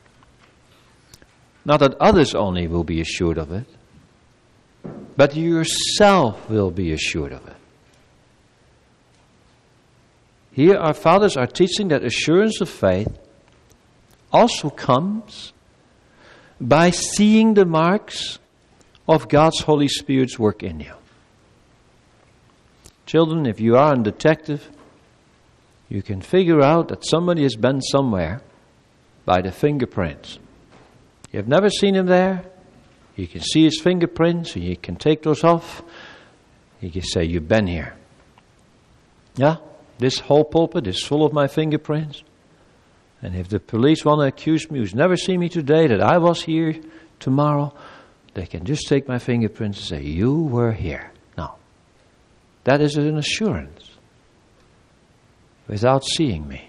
Not that others only will be assured of it, but you yourself will be assured of it. Here our fathers are teaching that assurance of faith also comes by seeing the marks of God's Holy Spirit's work in you. Children, if you are a detective, you can figure out that somebody has been somewhere by the fingerprints. You have never seen him there. You can see his fingerprints and you can take those off. You can say, you've been here. Yeah, this whole pulpit is full of my fingerprints. And if the police want to accuse me, who's never seen me today, that I was here tomorrow, they can just take my fingerprints and say, you were here. Now, that is an assurance without seeing me.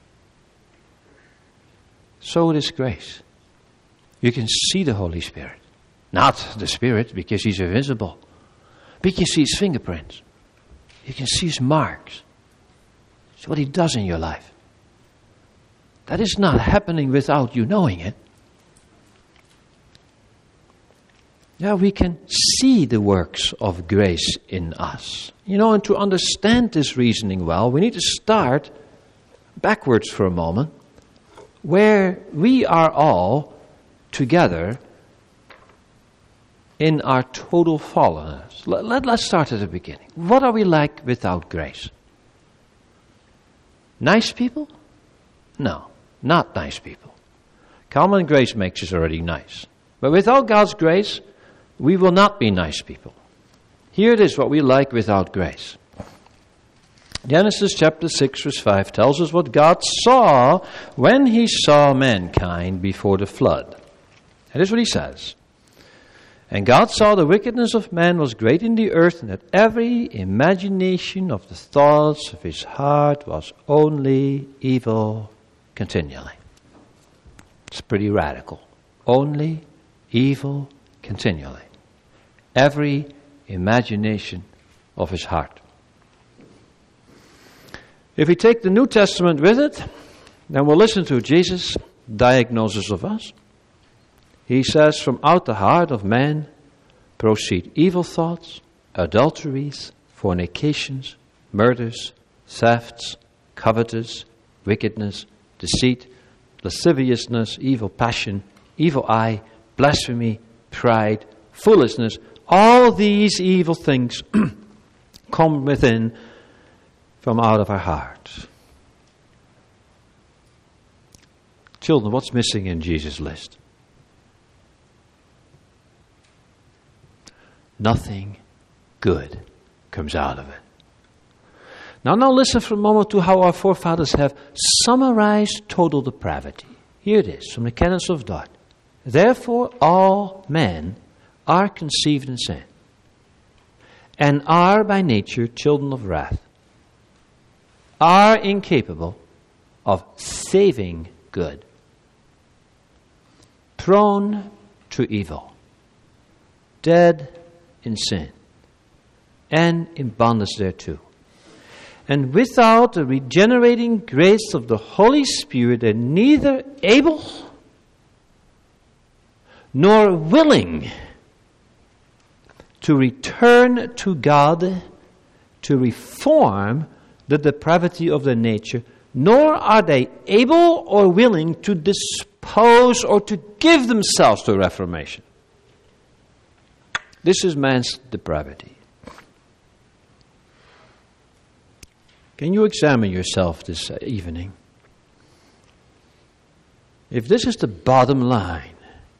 So it is grace. You can see the Holy Spirit. Not the Spirit, because He's invisible. But you can see His fingerprints. You can see His marks. It's what He does in your life. That is not happening without you knowing it. Yeah, we can see the works of grace in us. You know, and to understand this reasoning well, we need to start backwards for a moment, where we are all together in our total fallenness. Let's start at the beginning. What are we like without grace? Nice people? No, not nice people. Common grace makes us already nice. But without God's grace, we will not be nice people. Here it is what we like without grace. Genesis chapter 6 verse 5 tells us what God saw when He saw mankind before the flood. That is what He says. And God saw the wickedness of man was great in the earth, and that every imagination of the thoughts of his heart was only evil continually. It's pretty radical. Only evil continually. Every imagination of his heart. If we take the New Testament with it, then we'll listen to Jesus' diagnosis of us. He says, from out the heart of man proceed evil thoughts, adulteries, fornications, murders, thefts, covetous, wickedness, deceit, lasciviousness, evil passion, evil eye, blasphemy, pride, foolishness. All these evil things come within from out of our heart. Children, what's missing in Jesus' list? Nothing good comes out of it. Now listen for a moment to how our forefathers have summarized total depravity. Here it is, from the canons of Dort. Therefore all men are conceived in sin, and are by nature children of wrath, are incapable of saving good, prone to evil, dead in sin, and in bondage thereto. And without the regenerating grace of the Holy Spirit, they're neither able nor willing to return to God to reform the depravity of their nature, nor are they able or willing to dispose or to give themselves to reformation. This is man's depravity. Can you examine yourself this evening? If this is the bottom line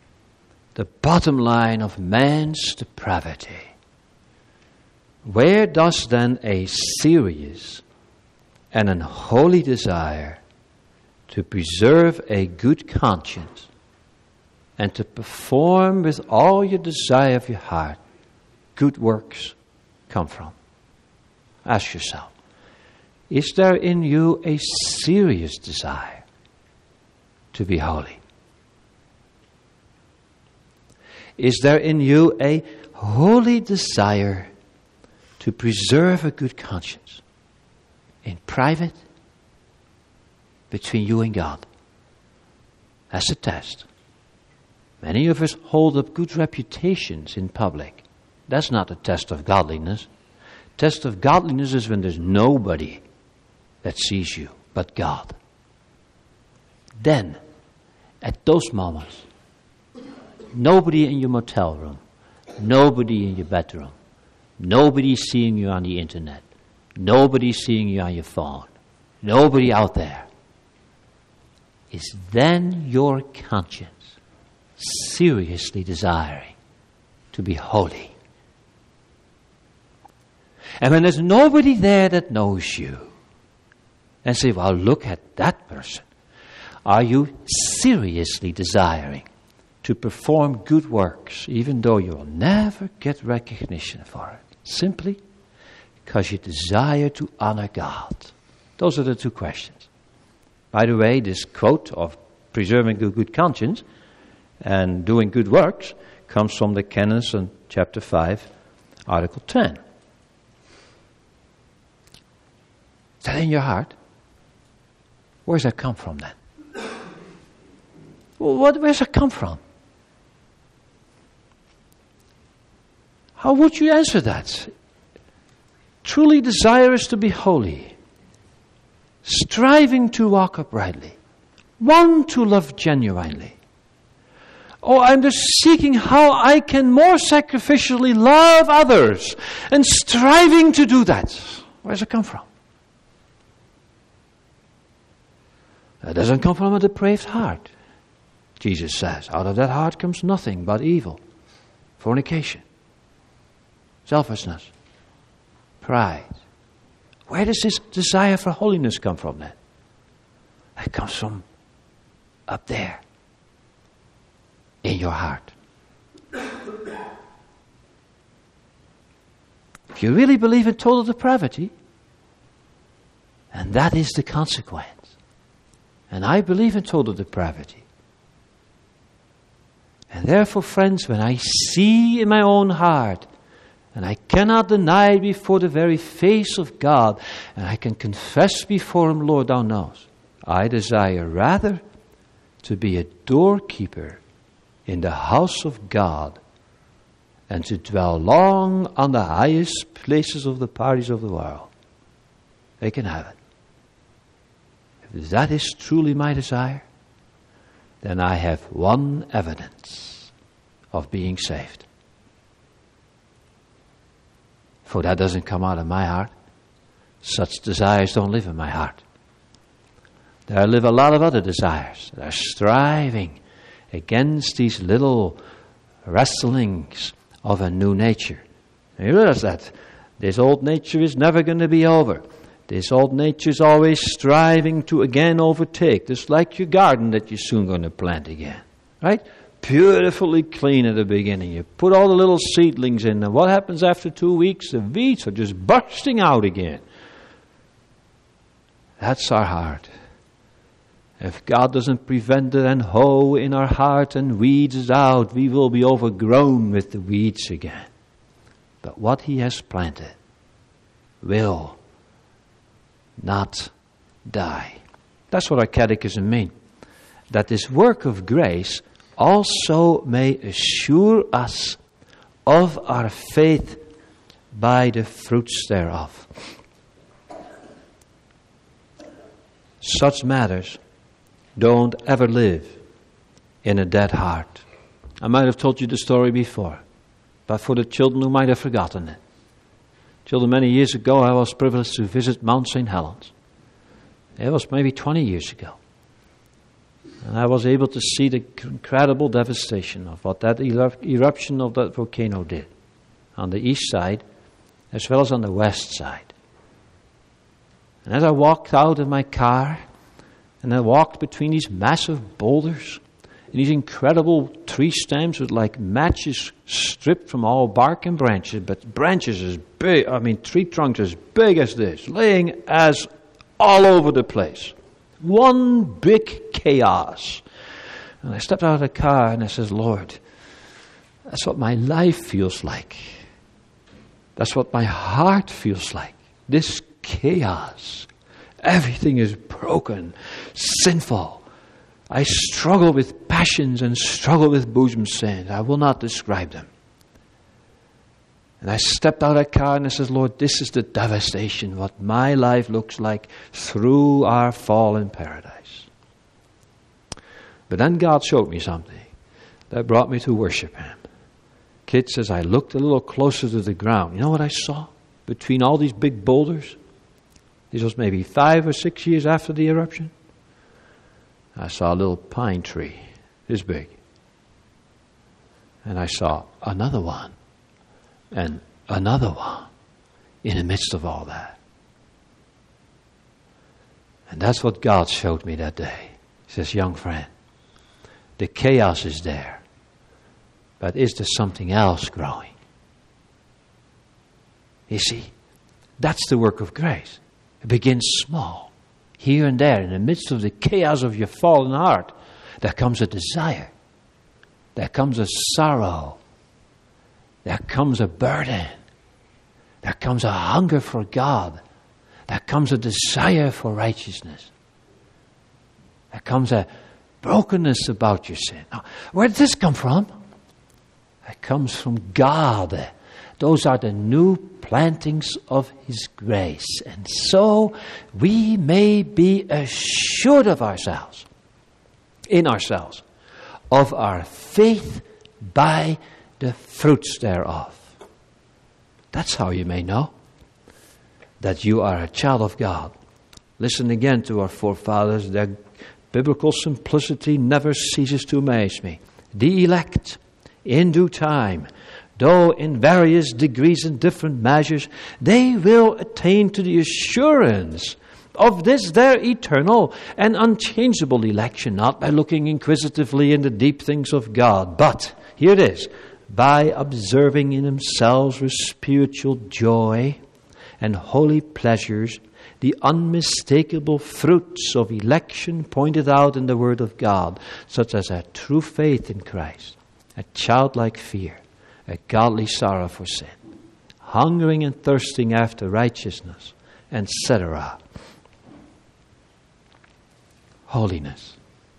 of man's depravity, where does then a serious and an holy desire to preserve a good conscience and to perform with all your desire of your heart good works come from? Ask yourself. Is there in you a serious desire to be holy? Is there in you a holy desire to preserve a good conscience in private, between you and God? That's a test. Many of us hold up good reputations in public. That's not a test of godliness. Test of godliness is when there's nobody that sees you but God. Then, at those moments, nobody in your motel room, nobody in your bedroom, nobody seeing you on the internet, nobody seeing you on your phone, nobody out there, is then your conscience seriously desiring to be holy. And when there's nobody there that knows you, and say, well, look at that person. Are you seriously desiring to perform good works, even though you'll never get recognition for it? Simply because you desire to honor God. Those are the two questions. By the way, this quote of preserving a good conscience and doing good works comes from the canons in chapter 5, article 10. Is that in your heart? Where does that come from then? Where does that come from? How would you answer that? Truly desirous to be holy, striving to walk uprightly, want to love genuinely. Oh, I'm just seeking how I can more sacrificially love others and striving to do that. Where does it come from? That doesn't come from a depraved heart. Jesus says, out of that heart comes nothing but evil, fornication, selfishness, pride. Where does this desire for holiness come from then? It comes from up there, in your heart. If you really believe in total depravity, and that is the consequence. And I believe in total depravity. And therefore, friends, when I see in my own heart, and I cannot deny it before the very face of God, and I can confess before Him, Lord, Thou knowest, I desire rather to be a doorkeeper in the house of God and to dwell long on the highest places of the parties of the world. They can have it. If that is truly my desire, then I have one evidence of being saved. For that doesn't come out of my heart. Such desires don't live in my heart. There live a lot of other desires that are striving against these little wrestlings of a new nature. And you realize that this old nature is never going to be over. This old nature is always striving to again overtake. Just like your garden that you're soon going to plant again. Right? Beautifully clean at the beginning. You put all the little seedlings in, and what happens after 2 weeks? The weeds are just bursting out again. That's our heart. If God doesn't prevent it and hoe in our heart and weeds it out, we will be overgrown with the weeds again. But what He has planted will not die. That's what our catechism means. That this work of grace also may assure us of our faith by the fruits thereof. Such matters don't ever live in a dead heart. I might have told you the story before, but for the children who might have forgotten it. Children, many years ago, I was privileged to visit Mount St. Helens. It was maybe 20 years ago. And I was able to see the incredible devastation of what that eruption of that volcano did on the east side as well as on the west side. And as I walked out in my car and I walked between these massive boulders these incredible tree stems with like matches stripped from all bark and branches, but branches as big, tree trunks as big as this, laying as all over the place. One big chaos. And I stepped out of the car and I says, Lord, that's what my life feels like. That's what my heart feels like. This chaos. Everything is broken, sinful. I struggle with passions and struggle with bosom sins. I will not describe them. And I stepped out of that car and I said, Lord, this is the devastation, what my life looks like through our fallen paradise. But then God showed me something that brought me to worship Him. Kids, as I looked a little closer to the ground, you know what I saw? Between all these big boulders, this was maybe 5 or 6 years after the eruption, I saw a little pine tree, this big. And I saw another one, and another one, in the midst of all that. And that's what God showed me that day. He says, young friend, the chaos is there, but is there something else growing? You see, that's the work of grace. It begins small, here and there, in the midst of the chaos of your fallen heart. There comes a desire. There comes a sorrow. There comes a burden. There comes a hunger for God. There comes a desire for righteousness. There comes a brokenness about your sin. Now, where did this come from? It comes from God. Those are the new plantings of His grace. And so we may be assured of ourselves, in ourselves, of our faith by the fruits thereof. That's how you may know that you are a child of God. Listen again to our forefathers. Their biblical simplicity never ceases to amaze me. The elect, in due time, though in various degrees and different measures, they will attain to the assurance of this their eternal and unchangeable election, not by looking inquisitively in the deep things of God, but, here it is, by observing in themselves with spiritual joy and holy pleasures the unmistakable fruits of election pointed out in the Word of God, such as a true faith in Christ, a childlike fear, a godly sorrow for sin, hungering and thirsting after righteousness, etc. Holiness.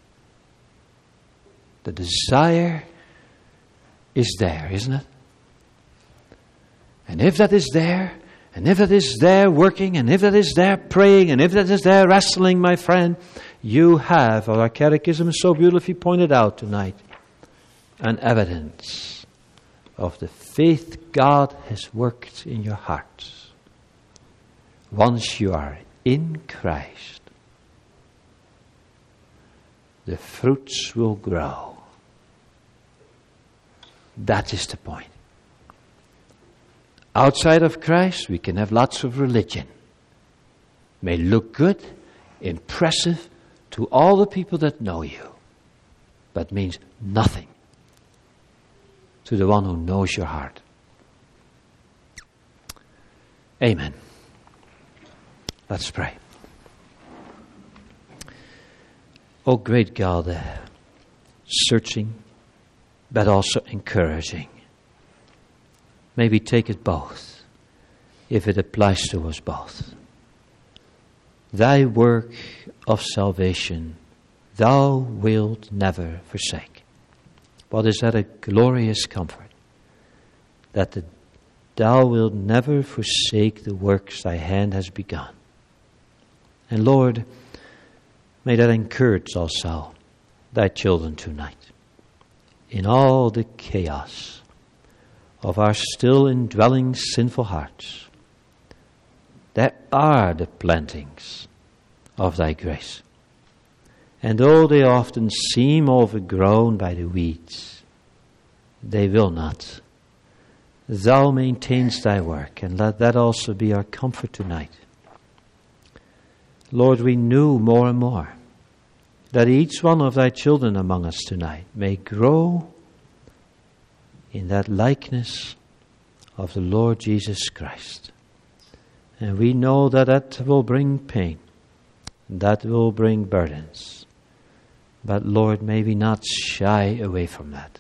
The desire is there, isn't it? And if that is there, and if that is there working, and if that is there praying, and if that is there wrestling, my friend, you have, as our catechism so beautifully pointed out tonight, an evidence of the faith God has worked in your hearts. Once you are in Christ, the fruits will grow. That is the point. Outside of Christ, we can have lots of religion. May look good, impressive to all the people that know you, but means nothing to the one who knows your heart. Amen. Let's pray. Oh, great God, searching, but also encouraging. Maybe take it both, if it applies to us both. Thy work of salvation thou wilt never forsake. What is that a glorious comfort, that thou wilt never forsake the works thy hand has begun. And Lord, may that encourage also thy children tonight. In all the chaos of our still indwelling sinful hearts, there are the plantings of thy grace. And though they often seem overgrown by the weeds, they will not. Thou maintainest thy work, and let that also be our comfort tonight. Lord, we knew more and more that each one of thy children among us tonight may grow in that likeness of the Lord Jesus Christ. And we know that that will bring pain, that will bring burdens. But Lord, may we not shy away from that.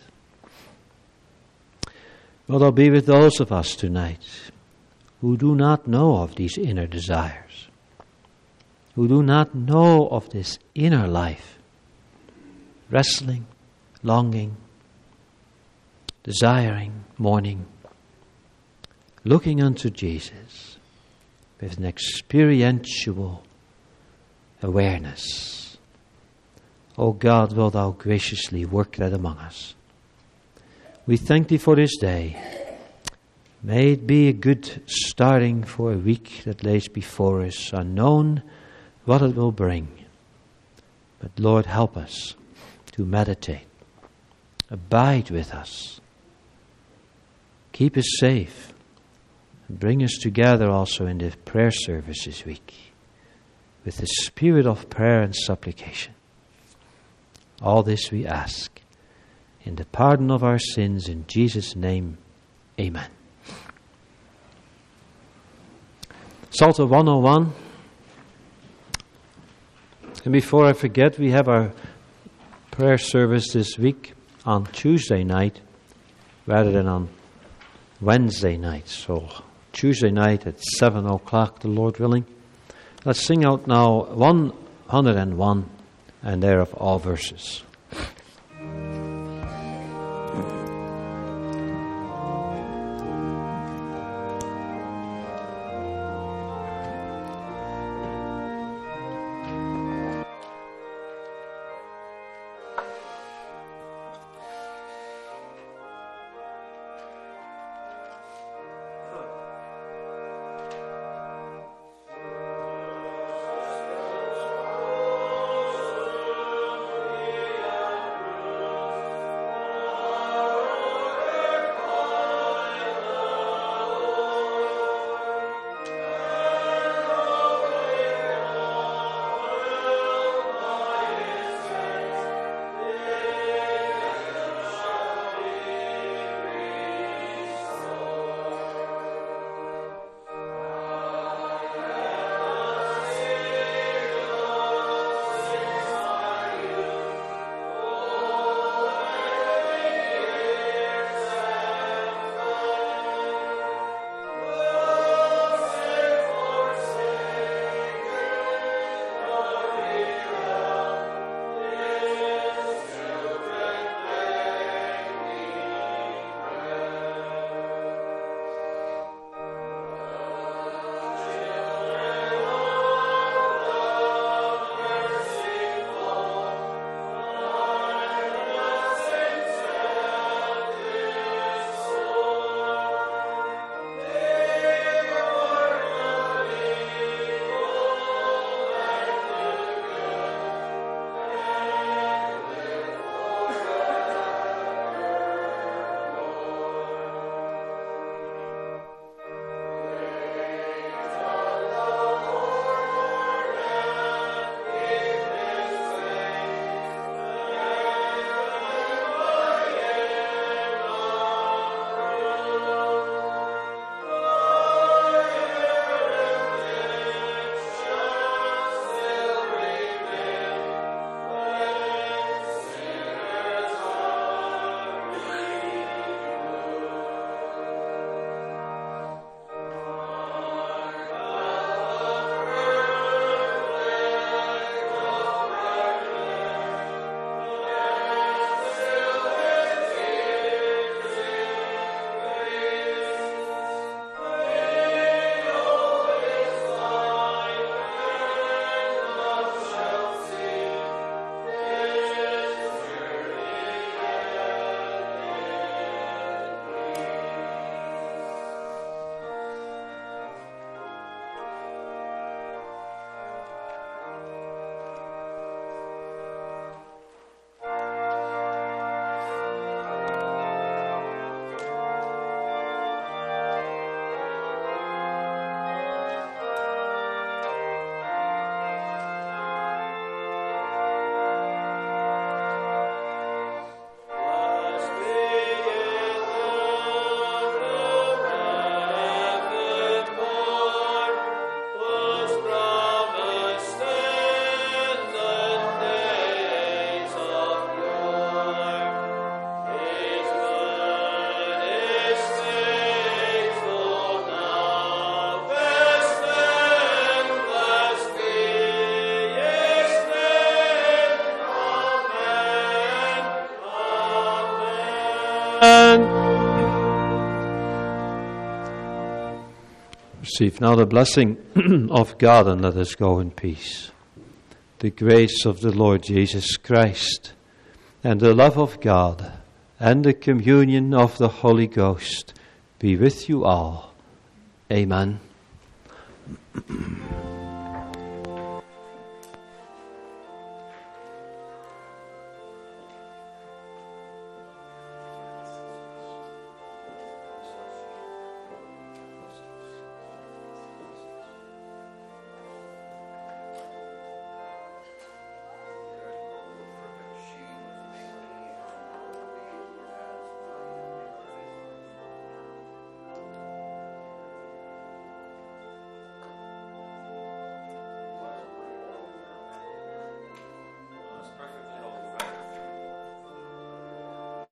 Will thou be with those of us tonight who do not know of these inner desires, who do not know of this inner life, wrestling, longing, desiring, mourning, looking unto Jesus with an experiential awareness. O God, will thou graciously work that among us. We thank thee for this day. May it be a good starting for a week that lays before us, unknown what it will bring. But Lord, help us to meditate. Abide with us. Keep us safe. And bring us together also in the prayer service this week with the spirit of prayer and supplication. All this we ask in the pardon of our sins, in Jesus' name, amen. Psalter 101. And before I forget, we have our prayer service this week on Tuesday night rather than on Wednesday night. So Tuesday night at 7 o'clock, the Lord willing. Let's sing out now 101 and thereof all verses. Receive now the blessing of God, and let us go in peace. The grace of the Lord Jesus Christ, and the love of God, and the communion of the Holy Ghost be with you all. Amen.